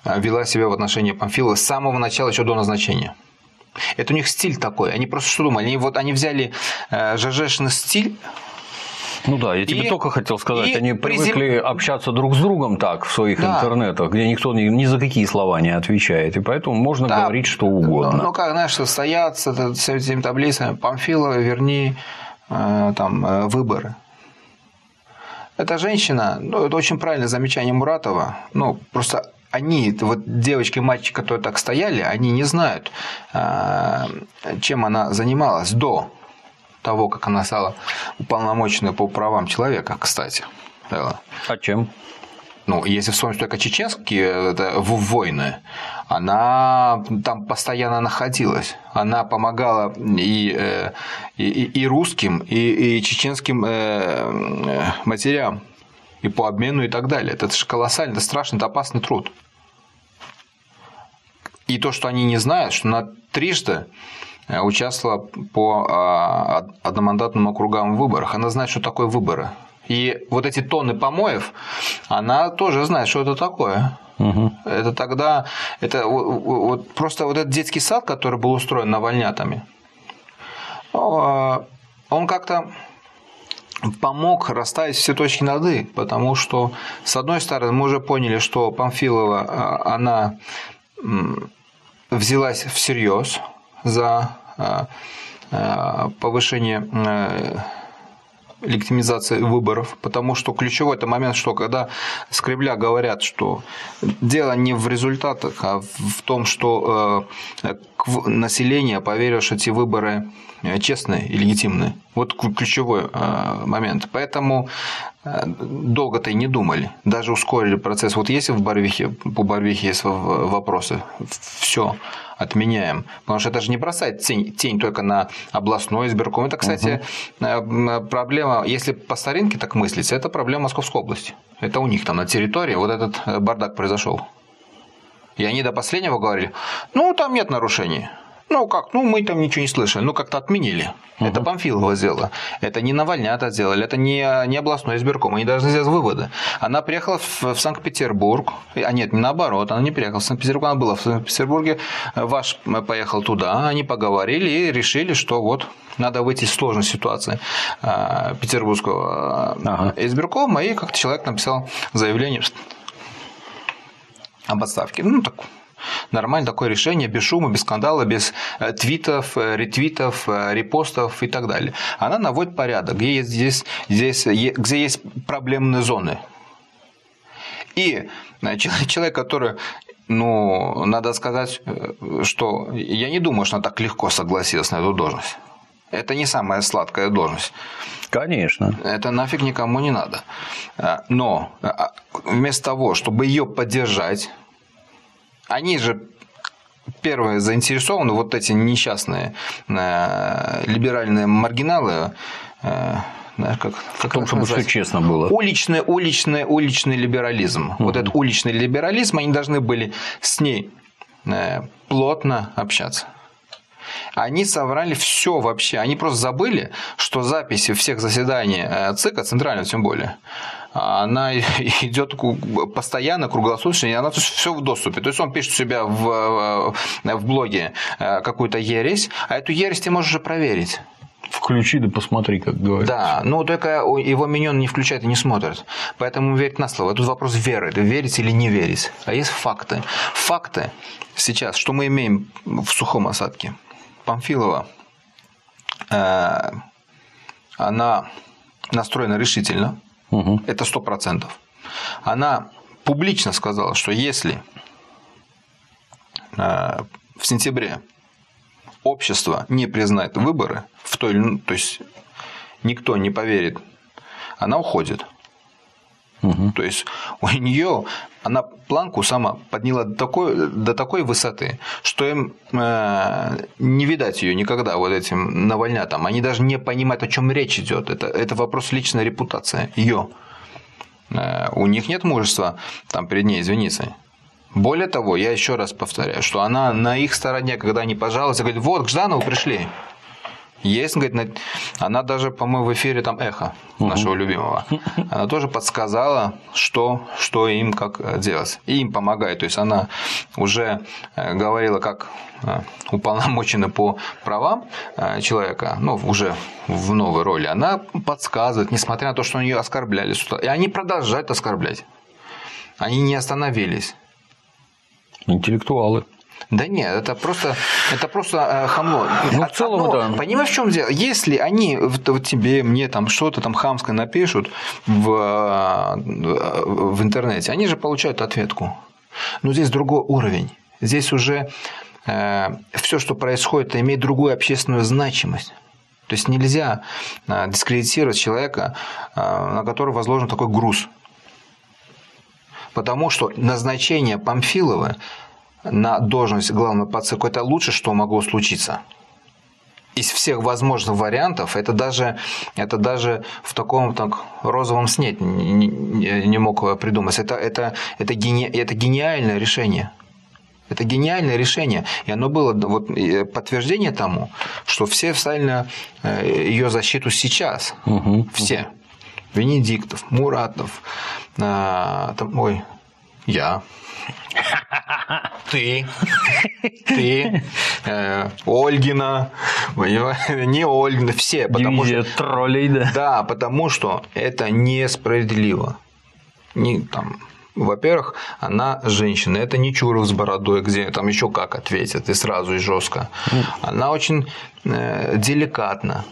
вела себя в отношении Памфилова с самого начала, еще до назначения. Это у них стиль такой. Они просто что думали? Они, вот, они взяли э, ЖЖшный стиль. Ну да, я тебе и, только хотел сказать, и они призем... привыкли общаться друг с другом так в своих да. интернетах, где никто ни, ни за какие слова не отвечает, и поэтому можно да. говорить что угодно. Ну, ну как, знаешь, состояться с этими таблицами, Памфилова, верни э, там, э, выборы. Эта женщина, ну, это очень правильное замечание Муратова, ну, просто они, вот девочки и мальчики, которые так стояли, они не знают, э, чем она занималась до того, как она стала уполномоченной по правам человека, кстати. А чем? Ну, если вспомнить только чеченские это, войны, она там постоянно находилась. Она помогала и, и, и русским, и, и чеченским матерям, и по обмену, и так далее. Это же колоссальный, это страшный, это опасный труд. И то, что они не знают, что она трижды участвовала по одномандатным округам в выборах. Она знает, что такое выборы. И вот эти тонны помоев, она тоже знает, что это такое. Угу. Это тогда, это вот, просто вот этот детский сад, который был устроен навальнятами, он как-то помог расставить все точки над «и», потому что, с одной стороны, мы уже поняли, что Памфилова, она взялась всерьез за повышение легитимизации выборов, потому что ключевой это момент, что когда с Кремля говорят, что дело не в результатах, а в том, что население поверило, что эти выборы честные и легитимные. Вот ключевой момент. Поэтому долго-то и не думали. Даже ускорили процесс. Вот если в Барвихе, по Барвихе есть вопросы, все отменяем. Потому что это же не бросает тень, тень только на областной избирком. Это, кстати, угу. проблема, если по старинке так мыслить, это проблема Московской области. Это у них там на территории вот этот бардак произошел. И они до последнего говорили, ну, там нет нарушений. Ну, как, ну, мы там ничего не слышали, ну, как-то отменили. Uh-huh. Это Памфилова сделала. Это не Навальнята сделали, это не, не областной избирком. Они должны сделать выводы. Она приехала в, в Санкт-Петербург, а нет, не наоборот, она не приехала в Санкт-Петербург, она была в Санкт-Петербурге, ваш поехал туда, они поговорили и решили, что вот надо выйти из сложной ситуации петербургского uh-huh. избиркома, и как-то человек написал заявление об отставке. Ну, так. Нормально такое решение, без шума, без скандала, без твитов, ретвитов, репостов и так далее. Она наводит порядок, где есть, здесь, здесь, где есть проблемные зоны. И человек, который, ну, надо сказать, что я не думаю, что она так легко согласилась на эту должность. Это не самая сладкая должность. Конечно. Это нафиг никому не надо. Но вместо того, чтобы ее поддержать, они же первые заинтересованы, вот эти несчастные э, либеральные маргиналы, э, знаешь, как, как в том, чтобы все честно было. Уличный, уличный, уличный либерализм. Угу. Вот этот уличный либерализм, они должны были с ней э, плотно общаться. Они соврали все вообще. Они просто забыли, что записи всех заседаний ЦИКа, центрального тем более, она идет постоянно, круглосуточно, и она все в доступе. То есть он пишет у себя в, в блоге какую-то ересь, а эту ересь ты можешь уже проверить. Включи да посмотри, как говорится. Да, но только его миньон не включает и не смотрит. Поэтому верить на слово. Тут вопрос веры. Верить или не верить. А есть факты. Факты сейчас, что мы имеем в сухом осадке. Памфилова, э, она настроена решительно. Угу. Это сто процентов. Она публично сказала, что если э, в сентябре общество не признает выборы, в той, то есть никто не поверит, она уходит. Угу. То есть у нее она планку сама подняла до такой, до такой высоты, что им э, не видать ее никогда вот этим навальнятам. Они даже не понимают, о чем речь идет. Это, это вопрос личной репутации ее. Э, у них нет мужества там перед ней извиниться. Более того, я еще раз повторяю, что она на их стороне, когда они пожаловались, говорит, вот к Жданову пришли. Есть, говорит, она даже, по-моему, в эфире там «Эхо» нашего любимого. Она тоже подсказала, что, что им как делать. И им помогает. То есть она уже говорила, как уполномочена по правам человека, ну, уже в новой роли. Она подсказывает, несмотря на то, что ее оскорбляли. И они продолжают оскорблять. Они не остановились. Интеллектуалы. Да нет, это просто, это просто хамло. Ну, в целом, Одно, да. Понимаешь, в чем дело? Если они вот, вот тебе, мне там что-то там хамское напишут в, в интернете, они же получают ответку. Но здесь другой уровень. Здесь уже э, все, что происходит, имеет другую общественную значимость. То есть нельзя дискредитировать человека, на который возложен такой груз. Потому что назначение Памфилова на должность главного по ЦИКу – это лучше, что могло случиться. Из всех возможных вариантов, это даже, это даже в таком так, розовом сне не, не, не мог придумать. Это, это, это, гени, это гениальное решение. Это гениальное решение. И оно было вот, подтверждение тому, что все встали на ее защиту сейчас. Угу, все. Угу. Венедиктов, Муратов, а, там, ой, я. Ты, ты, э, Ольгина, не Ольгина, все. Потому Дивизия что, троллей, да. Да, потому что это несправедливо. Не, там, во-первых, она женщина, это не Чуров с бородой, где там еще как ответят, и сразу, и жестко. Она очень э, деликатна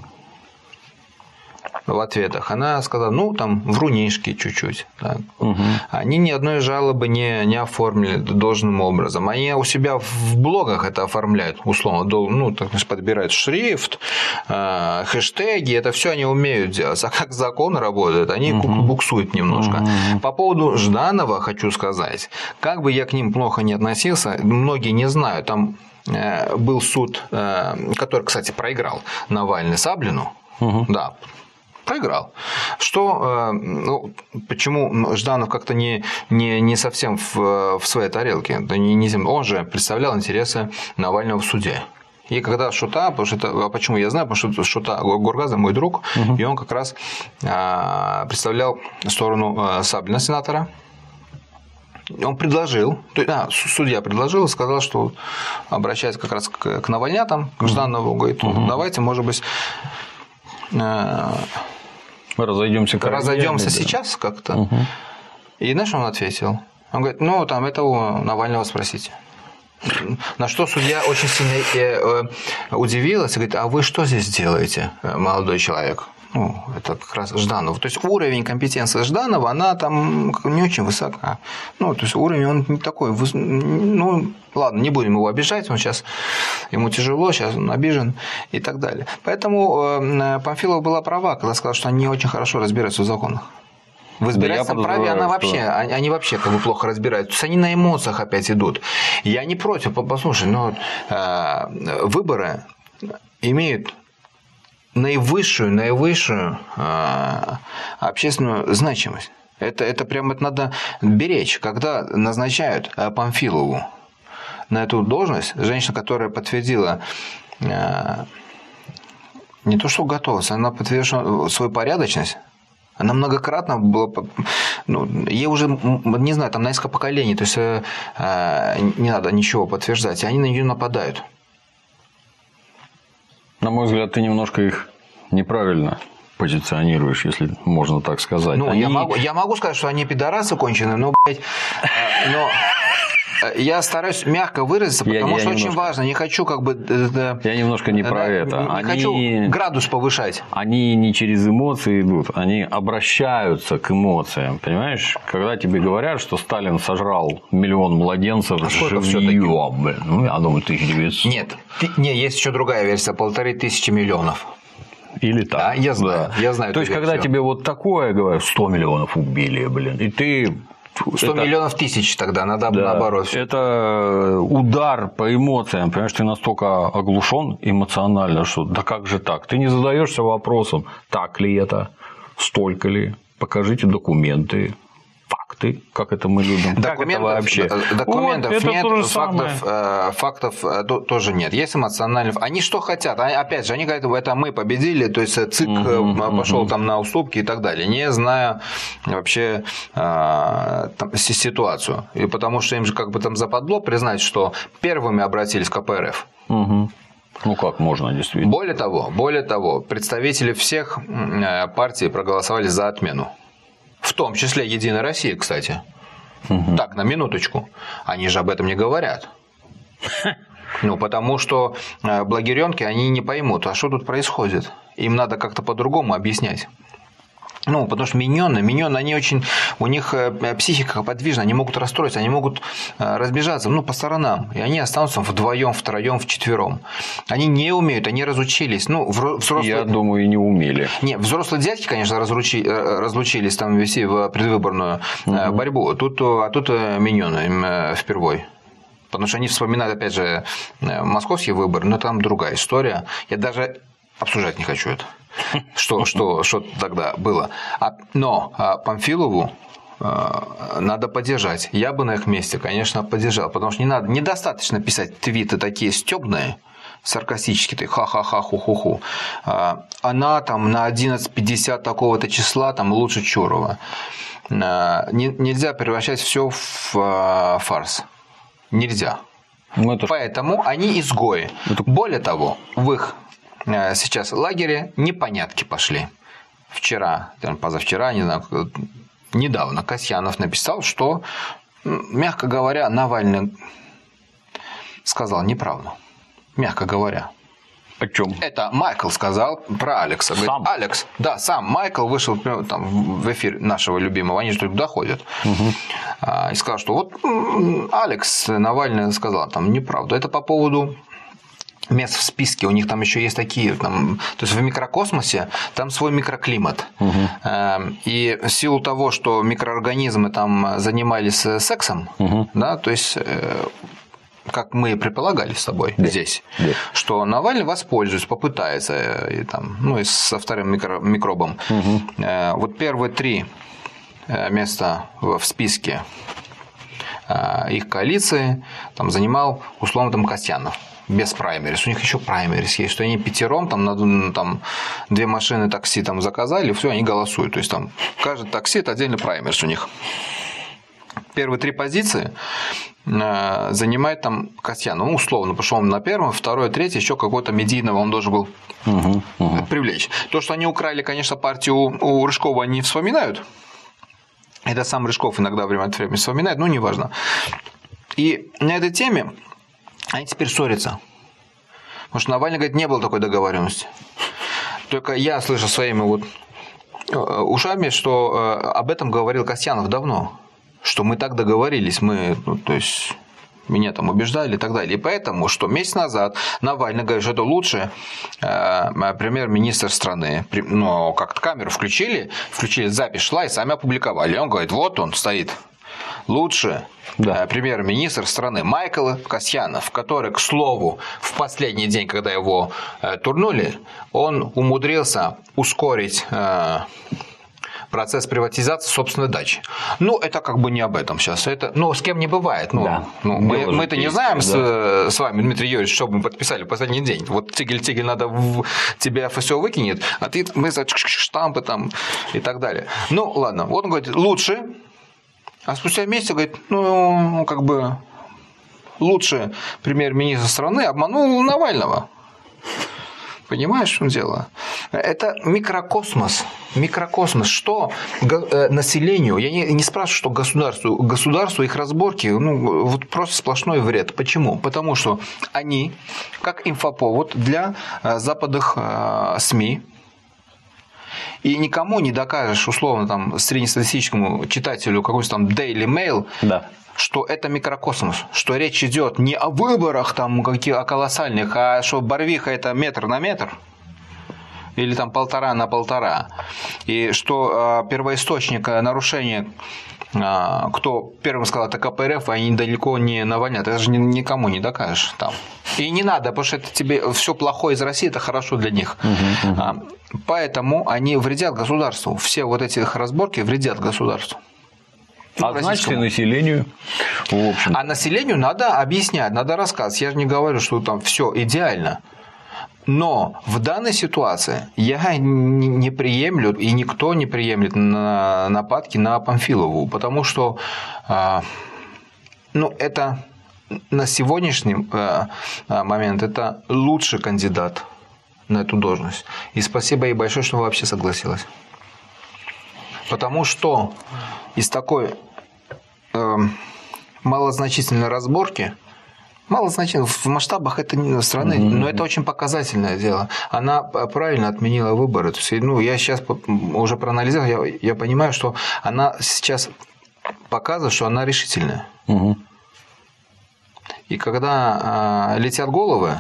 в ответах. Она сказала, ну, там, врунишки чуть-чуть. Так. Угу. Они ни одной жалобы не, не оформили должным образом. Они у себя в блогах это оформляют, условно. Ну, так подбирают шрифт, э, хэштеги, это все они умеют делать. А как закон работает, они угу. буксуют немножко. Угу. По поводу Жданова хочу сказать, как бы я к ним плохо не относился, многие не знают, там э, был суд, э, который, кстати, проиграл Навальный Саблину. Угу. Да. Проиграл. Что, ну, почему Жданов как-то не, не, не совсем в, в своей тарелке? Не, не, он же представлял интересы Навального в суде. И когда Шута, потому что это, почему я знаю, потому что Шута Гургаза мой друг, угу. и он как раз представлял сторону Саблина, сенатора. Он предложил, то есть, а, судья предложил и сказал, что обращается как раз к, к Навальнятам, к Жданову, говорит, угу. давайте, может быть, разойдемся, разойдемся сейчас как-то. Угу. И знаешь, он ответил? Он говорит, ну, там, это у Навального спросите. На что судья очень сильно удивилась и говорит, а вы что здесь делаете, молодой человек? Ну, это как раз Жданов. То есть уровень компетенции Жданова, она там не очень высока. Ну, то есть уровень он не такой. Ну, ладно, не будем его обижать, он сейчас ему тяжело, сейчас он обижен и так далее. Поэтому Памфилова была права, когда сказала, что они не очень хорошо разбираются в законах. В избирательном да праве она вообще, что... они вообще как бы плохо разбираются. То есть они на эмоциях опять идут. Я не против, послушай, но э, выборы имеют наивысшую, наивысшую э, общественную значимость. Это, это прямо это надо беречь. Когда назначают Памфилову на эту должность, женщина, которая подтвердила э, не то что готовность, она подтвердила свою порядочность. Она многократно была, ну, ей уже, не знаю, там на несколько поколений, то есть э, не надо ничего подтверждать, и они на нее нападают. На мой взгляд, ты немножко их неправильно позиционируешь, если можно так сказать. Ну, они... я, могу, я могу сказать, что они пидорасы конченые, но, блядь, но я стараюсь мягко выразиться, потому я, я что немножко... очень важно. Не хочу как бы... Я немножко не про да, это. Не они... хочу градус повышать. Они не через эмоции идут, они обращаются к эмоциям. Понимаешь? Когда тебе говорят, что Сталин сожрал миллион младенцев а живьем. Ну, я думаю, тысяча девятьсот. Нет, не, есть еще другая версия. Полторы тысячи миллионов. Или так. Да, я знаю. Да. Я знаю То есть, версию. Когда тебе вот такое говорят, сто миллионов убили, блин, и ты... сто это... миллионов тысяч тогда, надо да, наоборот. Это удар по эмоциям, понимаешь, ты настолько оглушен эмоционально, что да как же так? Ты не задаешься вопросом, так ли это, столько ли, покажите документы, факт. ты, как это мы любим. Документов, как это вообще? Документов вот, нет, фактов, э, фактов э, тоже нет. Есть эмоциональные. Они что хотят? Они, опять же, они говорят, это мы победили, то есть ЦИК угу, пошел угу. там на уступки и так далее, не зная вообще э, там, ситуацию. И потому что им же как бы там западло признать, что первыми обратились к ка пэ эр эф. Угу. Ну как можно, действительно. Более того, более того, представители всех партий проголосовали за отмену. В том числе Единая Россия, кстати. Угу. Так, на минуточку. Они же об этом не говорят. Ну, потому что благиренки, они не поймут, а что тут происходит. Им надо как-то по-другому объяснять. Ну, потому что миньоны, миньоны, они очень, у них психика подвижна, они могут расстроиться, они могут разбежаться, ну, по сторонам, и они останутся вдвоем, втроем, вчетвером. Они не умеют, они разучились. Ну, взрослые... Я думаю, и не умели. Не, взрослые дядьки, конечно, разручи... разлучились там вести в предвыборную угу. борьбу, тут, а тут миньоны им впервой. Потому что они вспоминают, опять же, московский выбор, но там другая история. Я даже обсуждать не хочу это. Что, что, что тогда было. Но Памфилову надо поддержать. Я бы на их месте, конечно, поддержал. Потому что не надо, недостаточно писать твиты такие стёбные, саркастические, ха-ха-ха, ху-ху-ху. Она там на одиннадцать пятьдесят такого-то числа там лучше Чурова. Нельзя превращать все в фарс. Нельзя. Это... Поэтому они изгои. Это... Более того, в их сейчас в лагере непонятки пошли. Вчера, позавчера, не знаю, недавно Касьянов написал, что, мягко говоря, Навальный сказал неправду. Мягко говоря. О чем? Это Майкл сказал про Алекса. Говорит, сам? Алекс, да, сам Майкл вышел там, в эфир нашего любимого, они же туда ходят. Угу. И сказал, что вот Алекс Навальный сказал там неправду. Это по поводу мест в списке, у них там еще есть такие, там, то есть в микрокосмосе там свой микроклимат. Угу. И в силу того, что микроорганизмы там занимались сексом, угу. да, то есть, как мы предполагали с тобой да. здесь, да. что Навальный воспользуется, попытается, и, там, ну и со вторым микро, микробом. Угу. Вот первые три места в списке их коалиции там занимал условно там Касьянов. Без праймерис. У них еще праймерис есть, что они пятером, там, на, там две машины такси там заказали, все, они голосуют. То есть там каждый такси это отдельный праймерис у них. Первые три позиции э, занимает там Касьянов, ну, условно, потому что он на первом, второе, третье, еще какого-то медийного он должен был угу, угу. привлечь. То, что они украли, конечно, партию у Рыжкова, они вспоминают. Это сам Рыжков иногда время от времени вспоминает, но неважно. И на этой теме они теперь ссорятся. Потому что Навальный говорит, не было такой договоренности. Только я слышал своими вот ушами, что об этом говорил Касьянов давно. Что мы так договорились, мы, ну, то есть, меня там убеждали и так далее. И поэтому, что месяц назад Навальный говорит, что это лучший э, премьер-министр страны. Но как-то камеру включили, включили, запись шла и сами опубликовали. И он говорит, вот он стоит. Лучший да. премьер-министр страны Майкл Касьянов, который, к слову, в последний день, когда его э, турнули, он умудрился ускорить э, процесс приватизации собственной дачи. Ну, это как бы не об этом сейчас. Это, ну, с кем не бывает. Ну, да. ну, мы, мы-то не знаем да. с, с вами, Дмитрий Юрьевич, что мы подписали в последний день. Вот тигель-тигель надо в тебя эф эс о выкинет, а ты мы за штампы там и так далее. Ну, ладно. Вот он говорит, лучше. А спустя месяц говорит, ну, как бы, лучший премьер-министр страны обманул Навального. Понимаешь, в чем дело? Это микрокосмос. Микрокосмос. Что населению, я не, не спрашиваю, что государству, государству их разборки, ну, вот просто сплошной вред. Почему? Потому что они, как инфоповод для западных СМИ, и никому не докажешь, условно, там, среднестатистическому читателю какой-то там Daily Mail, да. что это микрокосмос, что речь идет не о выборах там, каких, о колоссальных, а что Барвиха это метр на метр. Или там полтора на полтора. И что э, первоисточник нарушения, э, кто первым сказал, это ка пэ эр эф, они далеко не Навальный. Это же никому не докажешь там. И не надо, потому что это тебе все плохое из России, это хорошо для них. Угу, угу. А, поэтому они вредят государству. Все вот эти их разборки вредят государству. Ну, а значит, и населению, в общем. А населению надо объяснять, надо рассказывать. Я же не говорю, что там все идеально. Но в данной ситуации я не приемлю, и никто не приемлет нападки на Памфилову, потому что ну, это на сегодняшний момент это лучший кандидат на эту должность. И спасибо ей большое, что вообще согласилась. Потому что из такой э, малозначительной разборки, малозначительной в масштабах этой страны, mm-hmm. но это очень показательное дело. Она правильно отменила выборы. То есть, ну, я сейчас уже проанализировал, я, я понимаю, что она сейчас показывает, что она решительная. Mm-hmm. И когда э, летят головы,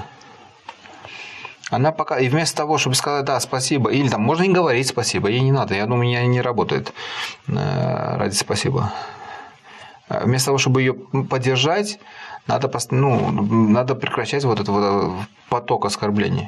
она пока, и вместо того, чтобы сказать да, спасибо, или там можно не говорить спасибо, ей не надо, я думаю, у меня не работает ради спасибо. Вместо того, чтобы ее поддержать, надо, ну, надо прекращать вот этот вот поток оскорблений.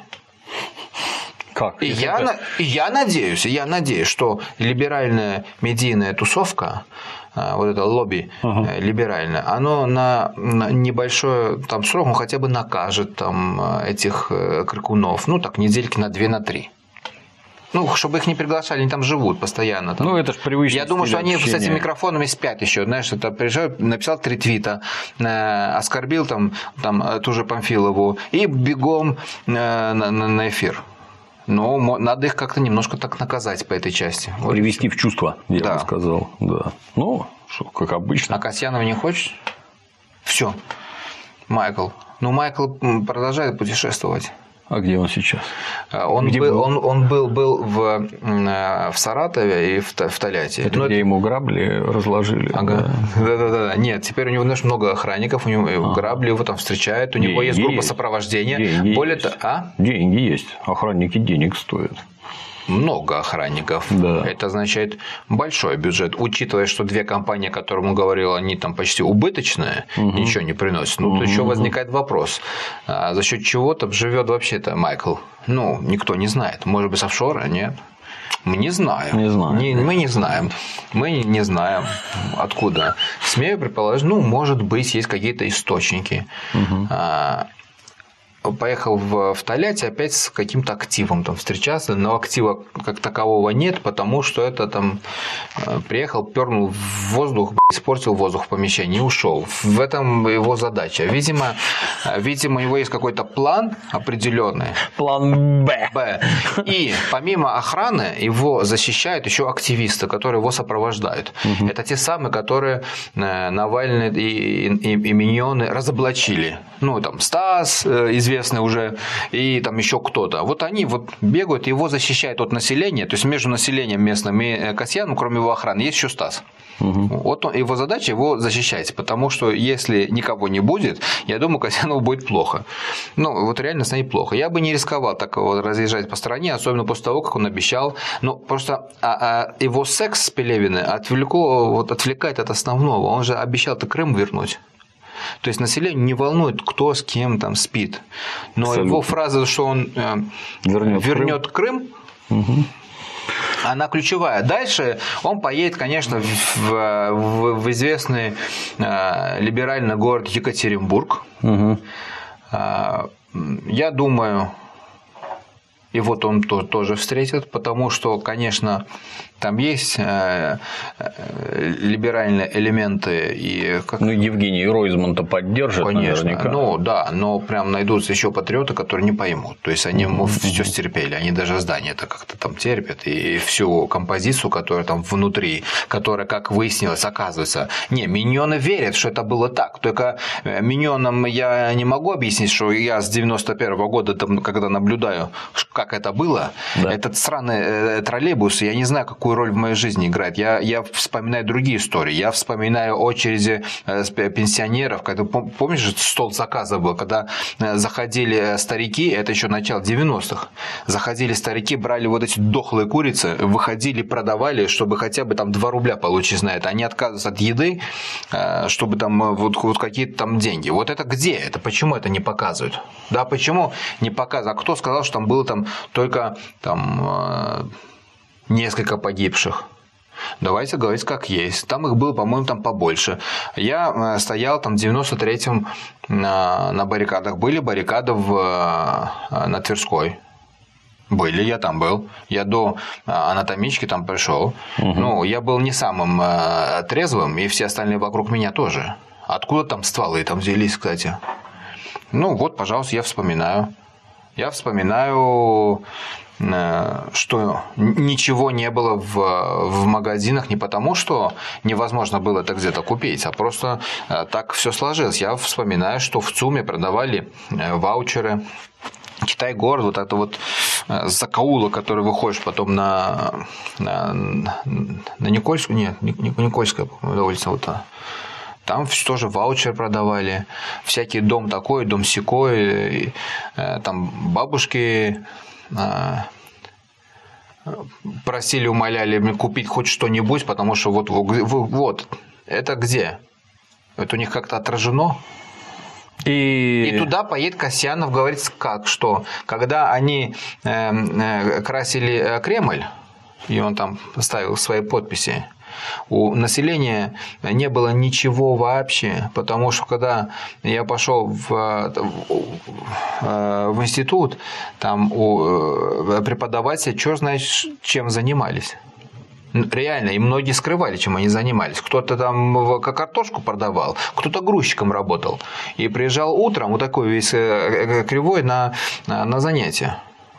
Как? И я, и я надеюсь, я надеюсь, что либеральная медийная тусовка, вот это лобби ага. либеральное, оно на, на небольшой там срок, ну, хотя бы накажет там этих крикунов, ну так недельки на две, на три. Ну, чтобы их не приглашали, они там живут постоянно. Там. Ну, это же привычно. Я думаю, что они с этими микрофонами спят еще. Знаешь, это приезжал, написал три твита, э, оскорбил там, там ту же Памфилову и бегом э, на, на эфир. Ну, надо их как-то немножко так наказать по этой части. Привести в чувство, я да. бы сказал. Да. Ну, что, как обычно. А Касьянова не хочешь? Все. Майкл. Ну, Майкл продолжает путешествовать. А где он сейчас? Он, где был, был? он, он был, был в, в Саратове и в, в Тольятти. Это Но где это... ему грабли разложили? Ага. Да. Да, да, да. Нет, теперь у него, знаешь, много охранников, у него ага. грабли его там встречают, у него деньги есть группа есть. Сопровождения. Деньги Более есть. того, а? Деньги есть. Охранники денег стоят. Много охранников. Да. Это означает большой бюджет. Учитывая, что две компании, о которых он говорил, они там почти убыточные, угу. ничего не приносят. Ну, угу. то еще возникает вопрос, а за счет чего там живет вообще-то Майкл? Ну, никто не знает. Может быть, с офшора? Нет. Мы не знаем. Не знаем. Не, мы не знаем. Мы не знаем, откуда. Смею предположить, ну, может быть, есть какие-то источники. Угу. А, поехал в, в Тольятти опять с каким-то активом там встречаться, но актива как такового нет, потому что это там приехал, пернул в воздух, испортил воздух в помещении и ушел. В этом его задача. Видимо, видимо, у него есть какой-то план определенный. План Б. Б. И помимо охраны его защищают еще активисты, которые его сопровождают. Угу. Это те самые, которые Навальный и, и, и миньоны разоблачили. Ну, там, Стас, известный уже, и там еще кто-то. Вот они вот бегают, его защищают от населения, то есть между населением местным и Касьяном, кроме его охраны, есть еще Стас. Угу. Вот он, его задача его защищать, потому что если никого не будет, я думаю, Касьянову будет плохо. Ну, вот реально с ней плохо. Я бы не рисковал так вот разъезжать по стране, особенно после того, как он обещал. Ну, просто а, а его секс с Пелевиной отвлекло, вот, отвлекает от основного. Он же обещал-то Крым вернуть. То есть население не волнует, кто с кем там спит. Но абсолютно. Его фраза, что он э, вернет, вернет Крым, Крым угу. она ключевая. Дальше он поедет, конечно, в, в, в известный э, либеральный город Екатеринбург. Угу. Э, я думаю, и вот он то, тоже встретит, потому что, конечно, там есть э, э, либеральные элементы. И как... Ну, Евгений Ройзман-то поддержит, конечно, наверняка. Ну, да, но прям найдутся еще патриоты, которые не поймут. То есть, они mm-hmm. все стерпели. Они даже здание-то как-то там терпят. И всю композицию, которая там внутри, которая, как выяснилось, оказывается... Не, миньоны верят, что это было так. Только миньонам я не могу объяснить, что я с девяносто первого года, там, когда наблюдаю, как это было, да. этот сраный троллейбус, я не знаю, какую роль в моей жизни играет. Я, я вспоминаю другие истории. Я вспоминаю очереди пенсионеров. Когда, помнишь, стол заказа был, когда заходили старики, это еще начало девяностых, заходили старики, брали вот эти дохлые курицы, выходили, продавали, чтобы хотя бы там два рубля получить на это. Они отказываются от еды, чтобы там вот, вот какие-то там деньги. Вот это где это? Почему это не показывают? Да, почему не показывают? А кто сказал, что там было там только там несколько погибших? Давайте говорить как есть. Там их было, по-моему, там побольше. Я стоял там в девяносто третьем на, на баррикадах. Были баррикады в, на Тверской. Были, я там был. Я до анатомички там пришел. Угу. Ну, я был не самым трезвым, и все остальные вокруг меня тоже. Откуда там стволы там взялись, кстати? Ну, вот, пожалуйста, я вспоминаю. Я вспоминаю, что ничего не было в, в магазинах не потому, что невозможно было это где-то купить, а просто так все сложилось. Я вспоминаю, что в ЦУМе продавали ваучеры. Китай-город, вот это вот закоулок, который выходишь потом на, на, на Никольскую, нет, Никольская улица, вот та. Там тоже ваучер продавали, всякий дом такой, дом сякой, там бабушки просили, умоляли мне купить хоть что-нибудь, потому что вот, вот, это где? Это у них как-то отражено? И... и туда поедет Касьянов, говорит, как, что когда они э, э, красили Кремль, и он там ставил свои подписи, у населения не было ничего вообще, потому что когда я пошел в, в институт, там у преподавателя черт знает чем занимались. Реально, и многие скрывали, чем они занимались. Кто-то там картошку продавал, кто-то грузчиком работал. И приезжал утром вот такой весь кривой на, на занятия.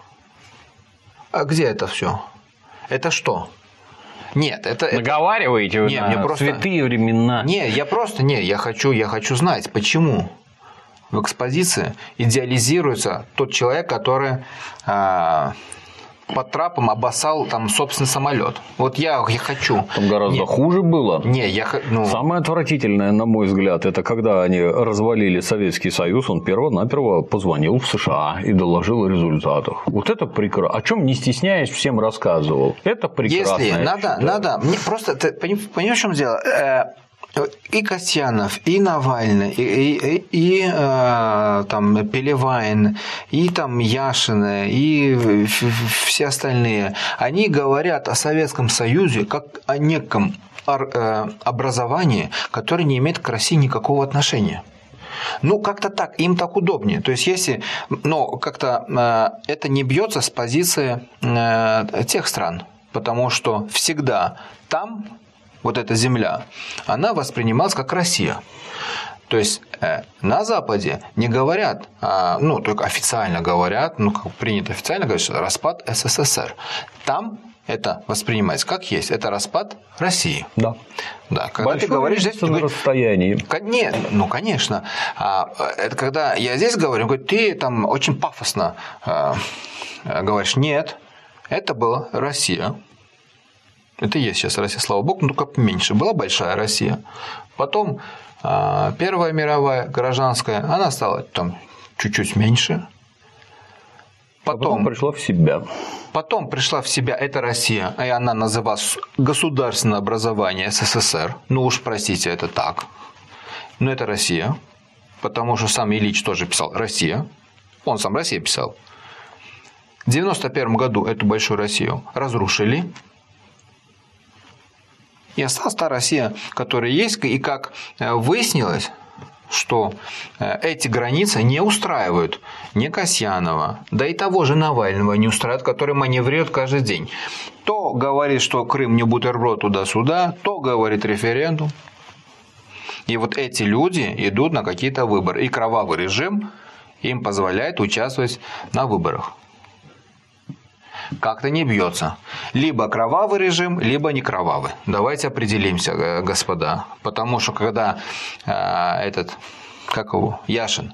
А где это все? Это что? Нет, это... Наговариваете вы не, на мне просто... святые времена. Не, я просто... Не, я хочу, я хочу знать, почему в экспозиции идеализируется тот человек, который... А... под трапом обоссал там собственный самолет. Вот я, я хочу. Там гораздо не, хуже было. Не, я, ну... Самое отвратительное, на мой взгляд, это когда они развалили Советский Союз, он перво-наперво позвонил в США и доложил о результатах. Вот это прекрасно. О чем, не стесняясь, всем рассказывал. Это прекрасно. Если надо, надо, мне просто, ты понимаешь, в чем дело? И Касьянов, и Навальный, и, и, и, и э, там Пелевайн, и там Яшина, и все остальные, они говорят о Советском Союзе как о неком образовании, которое не имеет к России никакого отношения. Ну, как-то так, им так удобнее. То есть, если, но как-то э, это не бьется с позиции э, тех стран, потому что всегда там вот эта земля, она воспринималась как Россия. То есть э, на Западе не говорят, а, ну, только официально говорят, ну, как принято официально говорить, что распад СССР. Там это воспринимается как есть. Это распад России. Да. Да. Когда большое ты говоришь здесь, на расстоянии. Нет, ну, конечно. А, это когда я здесь говорю, говорю, ты там очень пафосно а, говоришь, нет, это была Россия. Это и есть сейчас Россия, слава богу, но только меньше. Была большая Россия. Потом Первая мировая, гражданская, она стала там чуть-чуть меньше. Потом, потом пришла в себя. Потом пришла в себя эта Россия, и она называлась государственное образование СССР. Ну уж простите, это так. Но это Россия, потому что сам Ильич тоже писал «Россия». Он сам «Россия» писал. В девяносто первом году эту большую Россию разрушили. И осталась та Россия, которая есть, и как выяснилось, что эти границы не устраивают ни Касьянова, да и того же Навального не устраивают, который маневрирует каждый день. То говорит, что Крым не бутерброд туда-сюда, то говорит референдум. И вот эти люди идут на какие-то выборы. И кровавый режим им позволяет участвовать на выборах. Как-то не бьется. Либо кровавый режим, либо не кровавый. Давайте определимся, господа. Потому что когда э, этот, как его, Яшин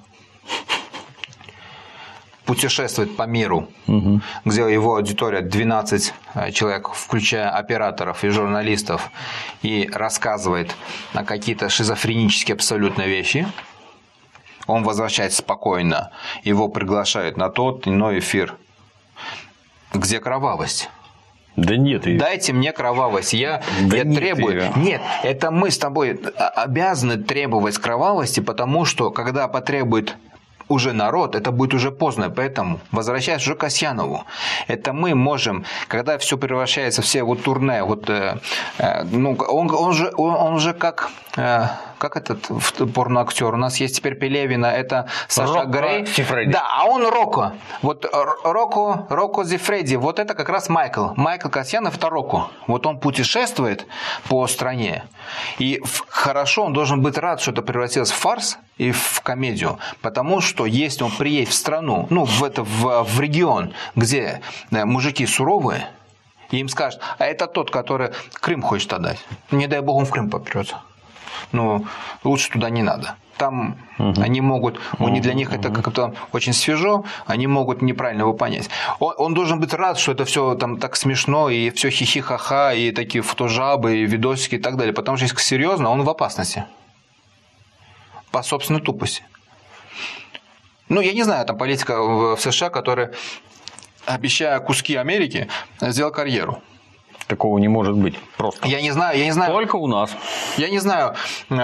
путешествует по миру, угу. где его аудитория двенадцать человек, включая операторов и журналистов, и рассказывает на какие-то шизофренические абсолютно вещи, он возвращается спокойно, его приглашают на тот иной эфир. Где кровавость? Да нет ее. Дайте мне кровавость. Я, да я нет требую. Ее. Нет, это мы с тобой обязаны требовать кровавости, потому что когда потребует уже народ, это будет уже поздно. Поэтому, возвращаясь уже к Касьянову, это мы можем, когда все превращается, все вот турне, вот, э, э, ну, он, он, же, он, он же как... Э, как этот порноактер? У нас есть теперь Пелевина, это Саша Рокко Грей. Зиффреди. Да, а он Рокко. Вот Рокко, Рокко Зиффреди, вот это как раз Майкл. Майкл Касьянов – это Рокко. Вот он путешествует по стране. И хорошо, он должен быть рад, что это превратилось в фарс и в комедию. Потому что если он приедет в страну, ну, в, это, в, в регион, где мужики суровые, и им скажут, а это тот, который Крым хочет отдать. Не дай бог, он в Крым попрется. Ну, лучше туда не надо. Там угу. они могут, у них для них это как-то очень свежо, они могут неправильно его понять. Он, он должен быть рад, что это все там так смешно, и все хихи-ха-ха, и такие фотожабы, и видосики и так далее. Потому что, если серьезно, он в опасности. По собственной тупости. Ну, я не знаю, там политика в США, которая, обещая куски Америки, сделала карьеру. Такого не может быть. Просто. Я не знаю, я не знаю. Только у нас. Я не знаю,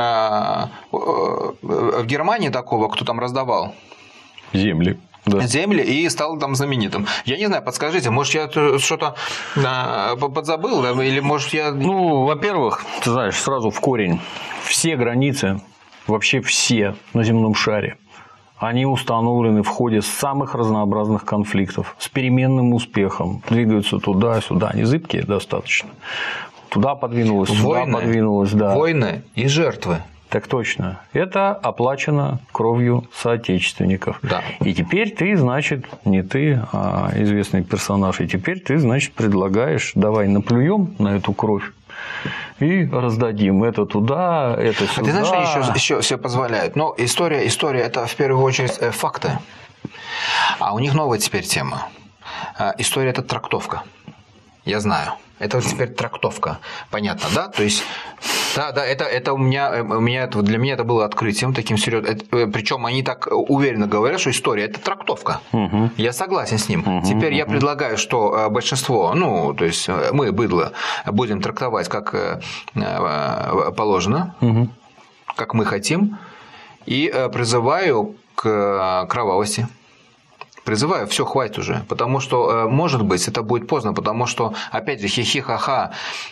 в Германии такого, кто там раздавал земли. Да. Земли и стал там знаменитым. Я не знаю, подскажите, может, я что-то подзабыл, или может я... Ну, во-первых, ты знаешь, сразу в корень. Все границы, вообще все на земном шаре, они установлены в ходе самых разнообразных конфликтов с переменным успехом. Двигаются туда-сюда. Они зыбкие достаточно. Туда подвинулось, сюда войны, подвинулось. Да. Войны и жертвы. Так точно. Это оплачено кровью соотечественников. Да. И теперь ты, значит, не ты, а известный персонаж, и теперь ты, значит, предлагаешь, давай наплюем на эту кровь и раздадим это туда, это сюда. А ты знаешь, что они еще, еще себе позволяют? Но история, история – это в первую очередь факты. А у них новая теперь тема. История – это трактовка. Я знаю. Это вот теперь трактовка. Понятно, да? То есть, да, да, это, это у меня, у меня это, для меня это было открытием таким серьезным. Причем они так уверенно говорят, что история – это трактовка. Угу. Я согласен с ним. Угу, теперь угу. я предлагаю, что большинство, ну, то есть мы, быдло, будем трактовать как положено, угу. как мы хотим, и призываю к кровавости. Призываю, все, хватит уже, потому что, может быть, это будет поздно, потому что, опять же, хихи-ха-ха,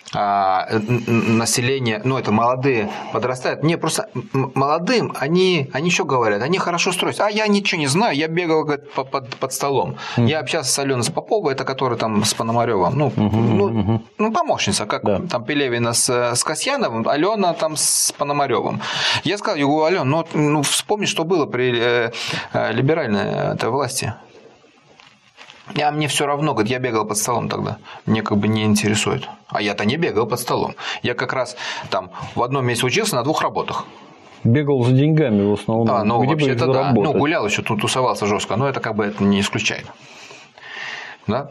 население, ну, это молодые подрастают. Не, просто молодым, они, они что говорят? Они хорошо строятся. А я ничего не знаю, я бегал, говорит, под, под, под столом. Mm-hmm. Я общался с Аленой Поповой, это которая там с Пономарёвым, ну, mm-hmm. ну, ну, помощница, как да. там Пелевина с, с Касьяновым, Алена там с Пономарёвым. Я сказал, я говорю, Алена, ну, ну вспомни, что было при э, э, либеральной этой власти. Я, мне все равно, говорит, я бегал под столом тогда. Мне как бы не интересует. А я-то не бегал под столом. Я как раз там в одном месяце учился на двух работах. Бегал за деньгами в основном. А, ну, вообще-то да. Ну, гулял еще, тут тусовался жестко, но это как бы это не исключает. Да?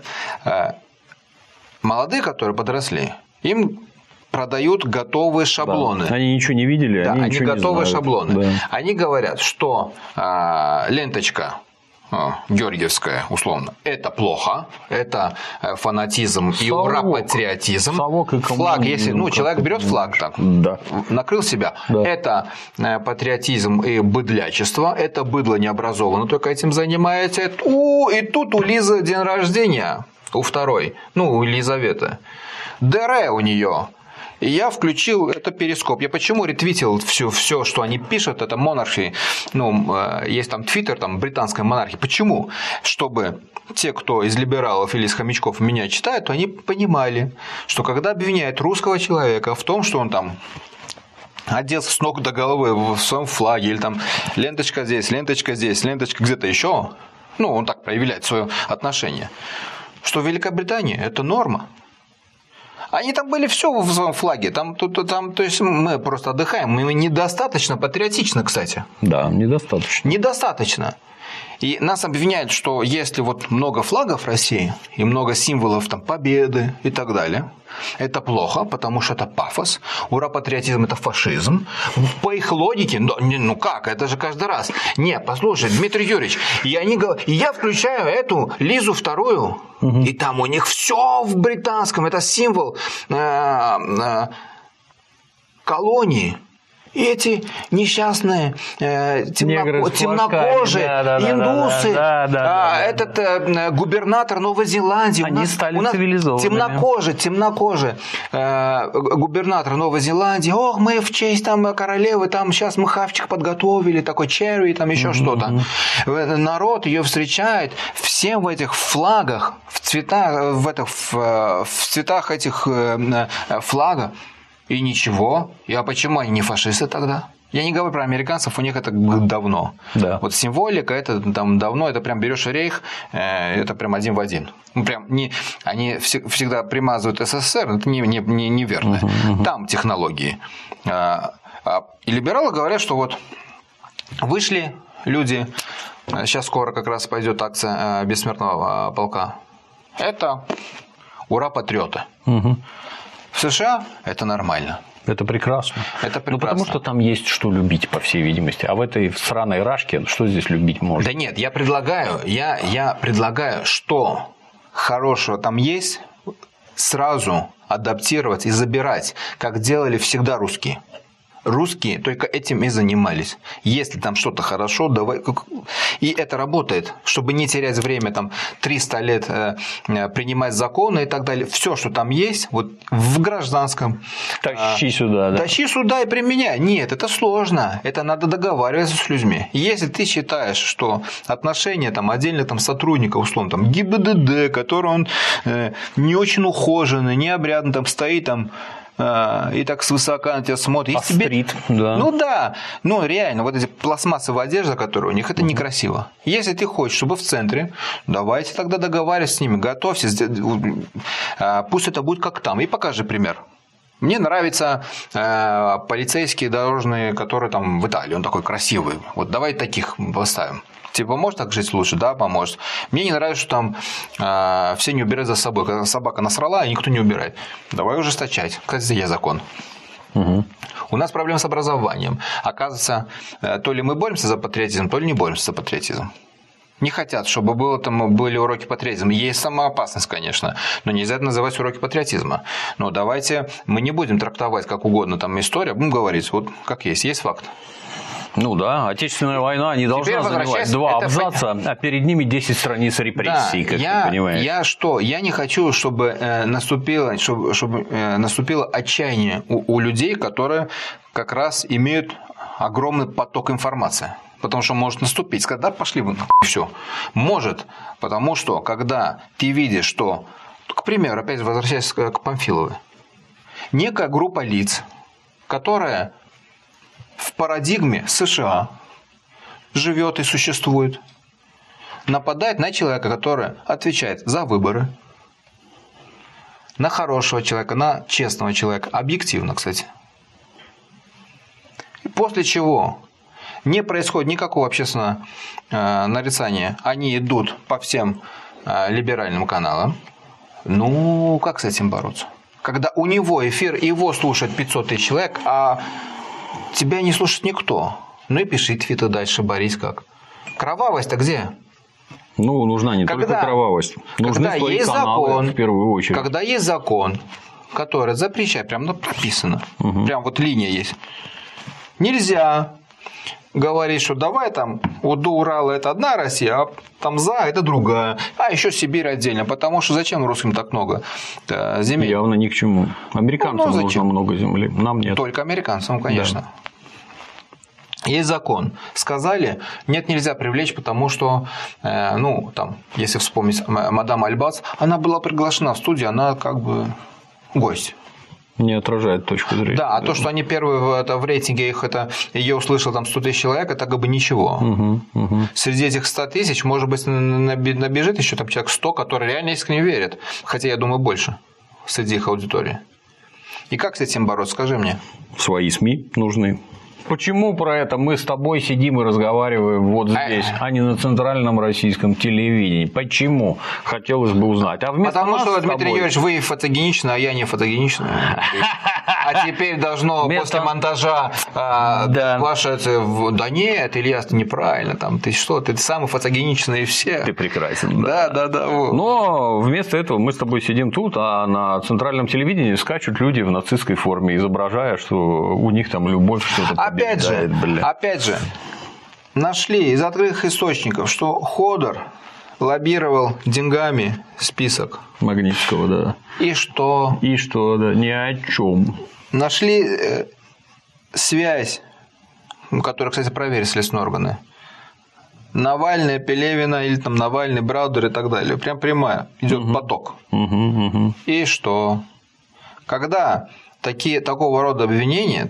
Молодые, которые подросли, им продают готовые шаблоны. Да. Они ничего не видели, да, они, они ничего готовые не знают. шаблоны. Да. Они говорят, что а, ленточка георгиевская, условно, это плохо, это фанатизм и ура-патриотизм. Совок и флаг, если, ну, человек берет флаг так, да. накрыл себя, да. это патриотизм и быдлячество, это быдло необразованно, только этим занимается. У, и тут у Лизы день рождения, у второй, ну, у Елизаветы, ДР у нее. И я включил это перископ. Я почему ретвитил все, все, что они пишут, это монархии. Ну, есть там твиттер, там британская монархия. Почему? Чтобы те, кто из либералов или из хомячков меня читают, то они понимали, что когда обвиняют русского человека в том, что он там оделся с ног до головы в своем флаге, или там ленточка здесь, ленточка здесь, ленточка где-то еще, ну, он так проявляет свое отношение, что в Великобритании это норма. Они там были все в своем флаге. Там, тут, там, то есть мы просто отдыхаем. Мы недостаточно патриотичны, кстати. Да, недостаточно. Недостаточно. И нас обвиняют, что если вот много флагов в России и много символов там, победы и так далее, это плохо, потому что это пафос. Ура-патриотизм – это фашизм. По их логике, ну, ну как, это же каждый раз. Не, послушай, Дмитрий Юрьевич, и, они, и я включаю эту Лизу вторую, угу. и там у них все в британском, это символ э, э, колонии. И эти несчастные э, темно, темнокожие, да, да, индусы, да, да, да, а, да, этот э, губернатор Новой Зеландии, они у нас, стали у нас цивилизованными. Темнокожие, темнокожие, э, губернатор Новой Зеландии, ох, мы в честь там королевы, там сейчас мы хавчик подготовили, такой черри, там еще mm-hmm. что-то. Народ ее встречает всем в этих флагах, в цветах, в, этих, в, в цветах этих э, флага. И ничего. А почему они не фашисты тогда? Я не говорю про американцев, у них это давно. Да. Вот символика, это там давно, это прям берешь рейх, это прям один в один. Прям не, они всегда примазывают СССР, это не, не, не, неверно. Угу, угу. Там технологии. И либералы говорят, что вот вышли люди, сейчас скоро как раз пойдет акция Бессмертного полка. Это ура, патриоты. Угу. В США это нормально. Это прекрасно. Это прекрасно. Ну, потому что там есть что любить, по всей видимости. А в этой сраной рашке что здесь любить можно? Да нет, я предлагаю, я, я предлагаю, что хорошего там есть, сразу адаптировать и забирать, как делали всегда русские. Русские только этим и занимались. Если там что-то хорошо, давай. И это работает, чтобы не терять время там триста лет э, принимать законы и так далее. Все, что там есть, вот в гражданском. Тащи э, сюда, да. Тащи сюда и применяй. Нет, это сложно. Это надо договариваться с людьми. Если ты считаешь, что отношения там, отдельных там, сотрудников, условно, там, ГИБДД, который он э, не очень ухоженный, необрядный, там стоит там. И так свысока на тебя смотрит. Острит, тебе... да. Ну да, ну реально, вот эти пластмассовые одежды, которые у них, это некрасиво. Если ты хочешь, чтобы в центре, давайте тогда договаривайся с ними, готовься, пусть это будет как там, и покажи пример. Мне нравятся э, полицейские дорожные, которые там в Италии, он такой красивый. Вот давай таких поставим. Тебе поможет так жить лучше? Да, поможет. Мне не нравится, что там э, все не убирают за собой. Когда собака насрала, и никто не убирает. Давай ужесточать. Кстати, есть закон. Угу. У нас проблема с образованием. Оказывается, э, то ли мы боремся за патриотизм, то ли не боремся за патриотизм. Не хотят, чтобы было, там, были уроки патриотизма. Есть самоопасность, конечно, но нельзя это называть уроки патриотизма. Но давайте мы не будем трактовать как угодно там историю, будем говорить, вот как есть, есть факт. Ну да, Отечественная война не должна занимать два абзаца, а перед ними десять страниц репрессий, да, как я, ты понимаешь. Я что? Я не хочу, чтобы э, наступило, чтобы, чтобы, э, наступило отчаяние у, у людей, которые как раз имеют огромный поток информации. Потому что может наступить, сказать, да, пошли вы, все. Может, потому что, когда ты видишь, что, к примеру, опять возвращаясь к Памфиловой, некая группа лиц, которая в парадигме США живет и существует, нападает на человека, который отвечает за выборы, на хорошего человека, на честного человека, объективно, кстати. После чего не происходит никакого общественного э, нарицания, они идут по всем э, либеральным каналам. Ну, как с этим бороться? Когда у него эфир, его слушает пятьсот тысяч человек, а тебя не слушает никто. Ну и пиши твиты дальше, борись как. Кровавость-то где? Ну, нужна не когда, только кровавость. Нужны когда свои есть каналы, закон, в первую очередь. Когда есть закон, который запрещает, прям ну, прописано, угу. Прям вот линия есть. Нельзя говорить, что давай там вот до Урала это одна Россия, а там за это другая, а еще Сибирь отдельно, потому что зачем русским так много земель? Явно ни к чему. Американцам ну, ну, нужно много земли, нам нет. Только американцам, конечно. Да. Есть закон. Сказали, нет, нельзя привлечь, потому что, э, ну, там, если вспомнить мадам Альбац, она была приглашена в студию, она как бы гость. Не отражает точку зрения. Да, а то, что они первые в, это, в рейтинге, их это, ее услышало там сто тысяч человек, это как бы ничего. Угу, угу. Среди этих ста тысяч, может быть, набежит еще там человек сто, которые реально искренне верят. Хотя, я думаю, больше среди их аудитории. И как с этим бороться, скажи мне? Свои СМИ нужны. Почему про это мы с тобой сидим и разговариваем вот здесь, а не на центральном российском телевидении? Почему? Хотелось бы узнать. А Потому что, Дмитрий тобой... Юрьевич, вы фотогеничны, а я не фотогеничный. а теперь должно Вместо- после монтажа а, Да. ваше это в- да нет, Ильяс, ты неправильно, там, ты что, ты самый фотогеничный из всех. Ты прекрасен. Да, да, да. вот. Но вместо этого мы с тобой сидим тут, а на центральном телевидении скачут люди в нацистской форме, изображая, что у них там любовь что-то Опять же, побеждает, бля. опять же, нашли из открытых источников, что Ходор лоббировал деньгами список. Магнитского, да. И что? И что, да, ни о чем. Нашли э, связь, ну, которую, кстати, проверили следственные органы. Навальный, Пелевина или там Навальный, Браудер и так далее. Прям прямая. Идет угу. поток. Угу, угу. И что? Когда такие, такого рода обвинения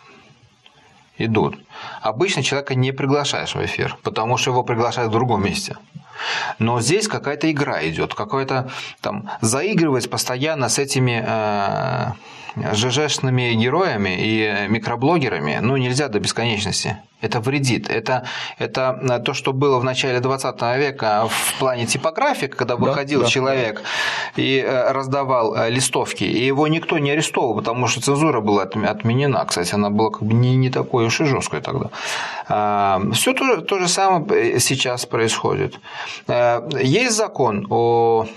идут, обычно человека не приглашаешь в эфир, потому что его приглашают в другом месте. Но здесь какая-то игра идет, какое-то там заигрывать постоянно с этими э, ЖЖшными героями и микроблогерами, ну, нельзя до бесконечности. Это вредит. Это, это то, что было в начале двадцатого века в плане типографии, когда выходил да, да, человек да. и раздавал листовки, и его никто не арестовал, потому что цензура была отменена. Кстати, она была как бы не, не такой уж и жесткой тогда. Все то, то же самое сейчас происходит. Есть закон о...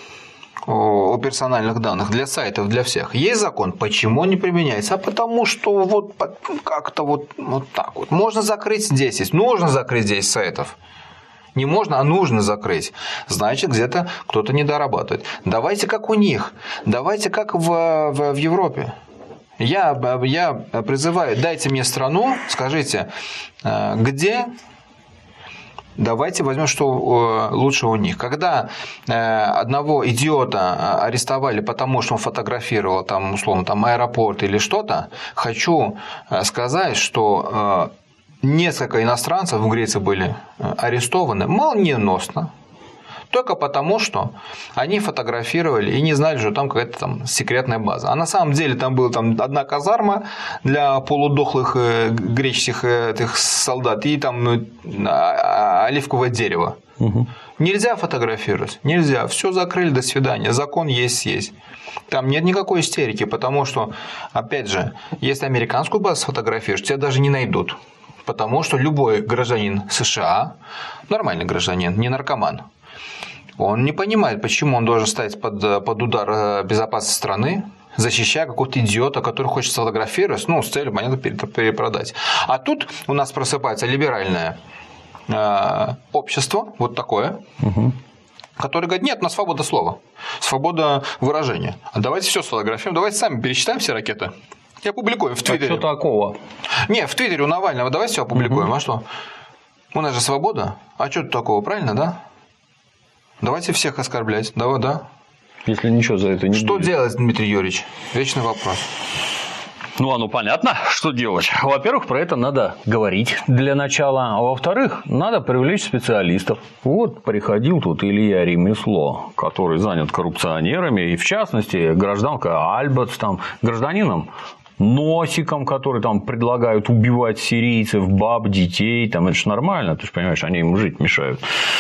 о персональных данных для сайтов, для всех. Есть закон. Почему он не применяется? А потому что вот как-то вот, вот так вот. Можно закрыть десять, нужно закрыть десять сайтов. Не можно, а нужно закрыть. Значит, где-то кто-то не дорабатывает. Давайте как у них. Давайте как в, в, в Европе. Я, я призываю, дайте мне страну, скажите, где... Давайте возьмем, что лучше у них. Когда одного идиота арестовали, потому что он фотографировал там, условно, там, аэропорт или что-то, хочу сказать, что несколько иностранцев в Греции были арестованы молниеносно. Только потому, что они фотографировали и не знали, что там какая-то там секретная база. А на самом деле там была там одна казарма для полудохлых греческих этих солдат и там оливковое дерево. Угу. Нельзя фотографировать, нельзя. Все закрыли, до свидания. Закон есть, есть. Там нет никакой истерики, потому что, опять же, если американскую базу сфотографируешь, тебя даже не найдут. Потому что любой гражданин США, нормальный гражданин, не наркоман, он не понимает, почему он должен стать под, под удар безопасности страны, защищая какого-то идиота, который хочет сфотографировать, ну, с целью, понятно, перепродать. А тут у нас просыпается либеральное э, общество, вот такое, угу. которое говорит, нет, у нас свобода слова, свобода выражения. А давайте все сфотографируем, давайте сами пересчитаем все ракеты. И опубликуем в Твиттере. А что такого? Не, в Твиттере у Навального давайте все опубликуем, угу. а что? У нас же свобода, а что тут такого, правильно, да? Давайте всех оскорблять. Да, да. Если ничего за это не Что будет. делать, Дмитрий Юрьевич? Вечный вопрос. Ну, оно понятно, что делать. Во-первых, про это надо говорить для начала. А во-вторых, надо привлечь специалистов. Вот приходил тут Илья Ремесло, который занят коррупционерами. И в частности, гражданка Альбац, там, гражданином Носиком, который там предлагают убивать сирийцев, баб, детей, там это же нормально, ты же понимаешь, они им жить мешают.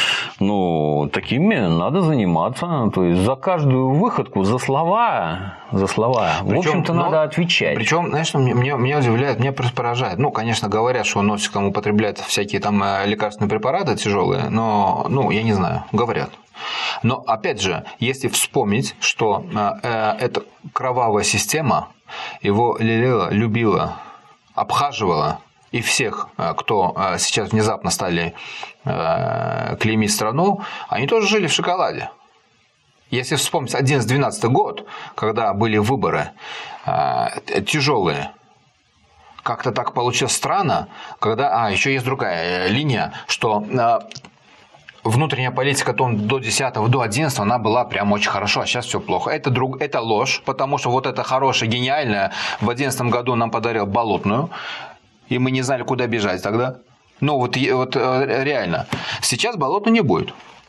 Ну, такими надо заниматься, то есть за каждую выходку, за слова, за слова, причем, в общем-то, но, надо отвечать. Причем, знаешь, меня, меня удивляет, меня просто поражает. Ну, конечно, говорят, что Носиком употребляют всякие там лекарственные препараты тяжелые, но, ну, я не знаю, говорят. Но, опять же, если вспомнить, что э, эта кровавая система его лелеяла, любила, обхаживала, и всех, кто сейчас внезапно стали клеймить страну, они тоже жили в шоколаде. Если вспомнить одиннадцатый-двенадцатый год, когда были выборы тяжелые, как-то так получилось странно, когда... А, еще есть другая линия, что... Внутренняя политика до десятого, до одиннадцатого, она была прям очень хорошо, а сейчас все плохо. Это, друг, это ложь, потому что вот это хорошее, гениальное в одиннадцатом году нам подарил Болотную, и мы не знали, куда бежать тогда. Ну вот, вот реально. Сейчас Болотной не будет.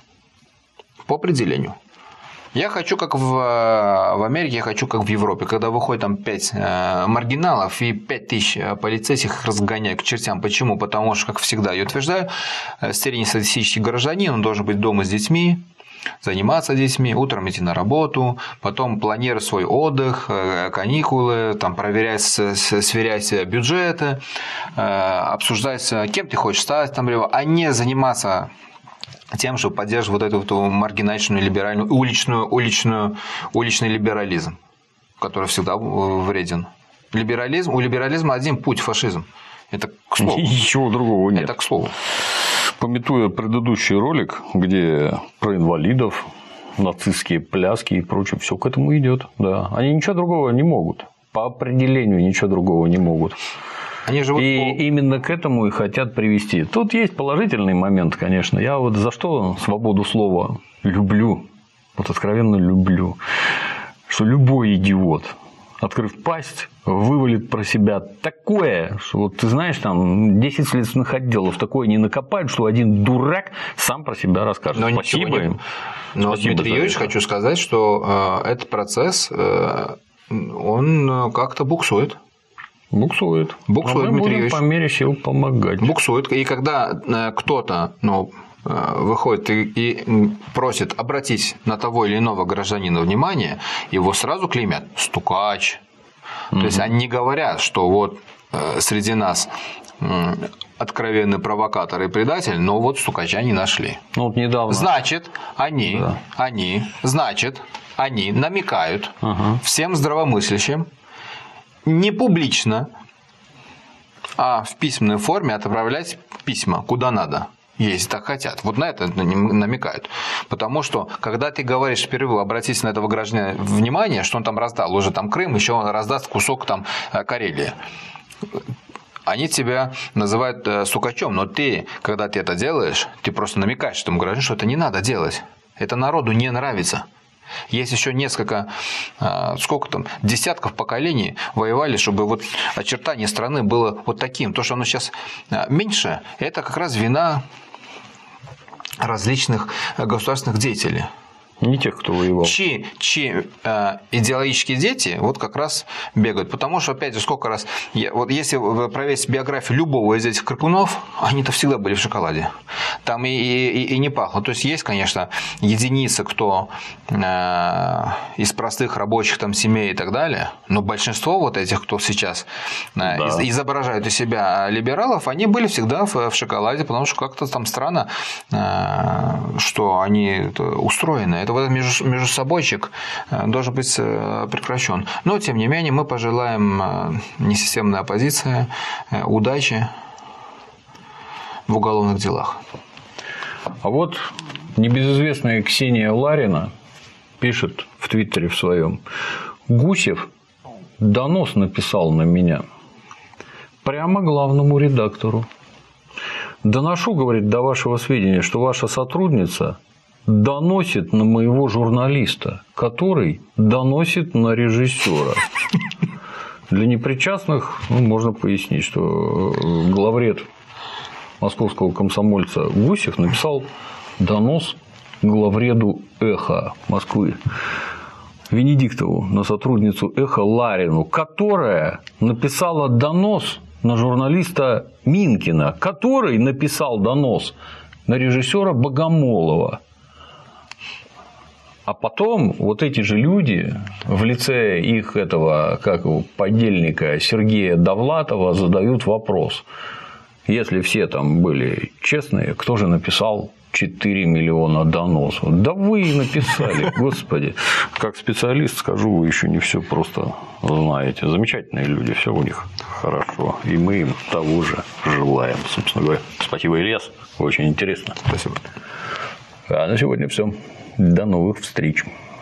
По определению. Я хочу, как в, в Америке, я хочу, как в Европе, когда выходит там пять э, маргиналов и пять тысяч полицейских разгоняют к чертям. Почему? Потому что, как всегда, я утверждаю, среднестатистический гражданин, он должен быть дома с детьми, заниматься детьми, утром идти на работу, потом планировать свой отдых, каникулы, там, проверять, сверять бюджеты, обсуждать, кем ты хочешь стать, там, а не заниматься тем, чтобы поддерживать вот эту вот маргинальную, либеральную, уличную, уличную, уличный либерализм, который всегда вреден. Либерализм, у либерализма один путь – фашизм. Это к слову. Ничего другого нет. Это к слову. Памятуя предыдущий ролик, где про инвалидов, нацистские пляски и прочее, все к этому идет. Да. Они ничего другого не могут. По определению ничего другого не могут. Они живут и по... именно к этому и хотят привести. Тут есть положительный момент, конечно. Я вот за что свободу слова люблю, вот откровенно люблю, что любой идиот, открыв пасть, вывалит про себя такое, что вот ты знаешь, там десять следственных отделов такое не накопают, что один дурак сам про себя расскажет. Но Спасибо им. Но, Спасибо, Дмитрий Юрьевич, хочу сказать, что э, этот процесс, э, он как-то буксует. Буксует. Буксует, а мы Дмитрий будем Юрьевич. по мере сил помогать. Буксует. И когда кто-то, ну, выходит и, и просит обратить на того или иного гражданина внимание, его сразу клеймят стукач. Mm-hmm. То есть они не говорят, что вот э, среди нас э, откровенный провокатор и предатель, но вот стукача не нашли. Ну, вот недавно. Значит, они, да. они, значит, они намекают uh-huh. всем здравомыслящим не публично, а в письменной форме отправлять письма куда надо. Если так хотят. Вот на это намекают. Потому что, когда ты говоришь впервые, обратись на этого гражданина внимание, что он там раздал уже там Крым, еще он раздаст кусок там Карелии. Они тебя называют стукачом, но ты, когда ты это делаешь, ты просто намекаешь этому гражданину, что это не надо делать. Это народу не нравится. Есть еще несколько, сколько там, десятков поколений воевали, чтобы вот очертание страны было вот таким. То, что оно сейчас меньше, это как раз вина различных государственных деятелей. Не тех, кто воевал. Чьи, чьи э, идеологические дети вот как раз бегают. Потому что, опять же, сколько раз... Я, вот если вы проверите биографию любого из этих крикунов, они-то всегда были в шоколаде. Там и, и, и не пахло. То есть, есть, конечно, единицы, кто э, из простых рабочих там, семей и так далее. Но большинство вот этих, кто сейчас э, да. из, изображают из себя либералов, они были всегда в, в шоколаде. Потому что как-то там странно, э, что они устроены. Это вот этот между, между собойчик должен быть прекращен. Но, тем не менее, мы пожелаем несистемной оппозиции удачи в уголовных делах. А вот небезызвестная Ксения Ларина пишет в Твиттере в своем: Гусев донос написал на меня прямо главному редактору. Доношу, говорит, до вашего сведения, что ваша сотрудница доносит на моего журналиста, который доносит на режиссера. Для непричастных ну, можно пояснить, что главред московского комсомольца Гусев написал донос главреду «Эхо» Москвы Венедиктову на сотрудницу «Эхо» Ларину, которая написала донос на журналиста Минкина, который написал донос на режиссера Богомолова. А потом вот эти же люди в лице их этого, как его, подельника Сергея Довлатова задают вопрос: если все там были честные, кто же написал четыре миллиона доносов? Да вы и написали, господи. Как специалист скажу, вы еще не все просто знаете. Замечательные люди, все у них хорошо. И мы им того же желаем, собственно говоря. Спасибо, Ильяс. Очень интересно. Спасибо. А на сегодня все. До новых встреч.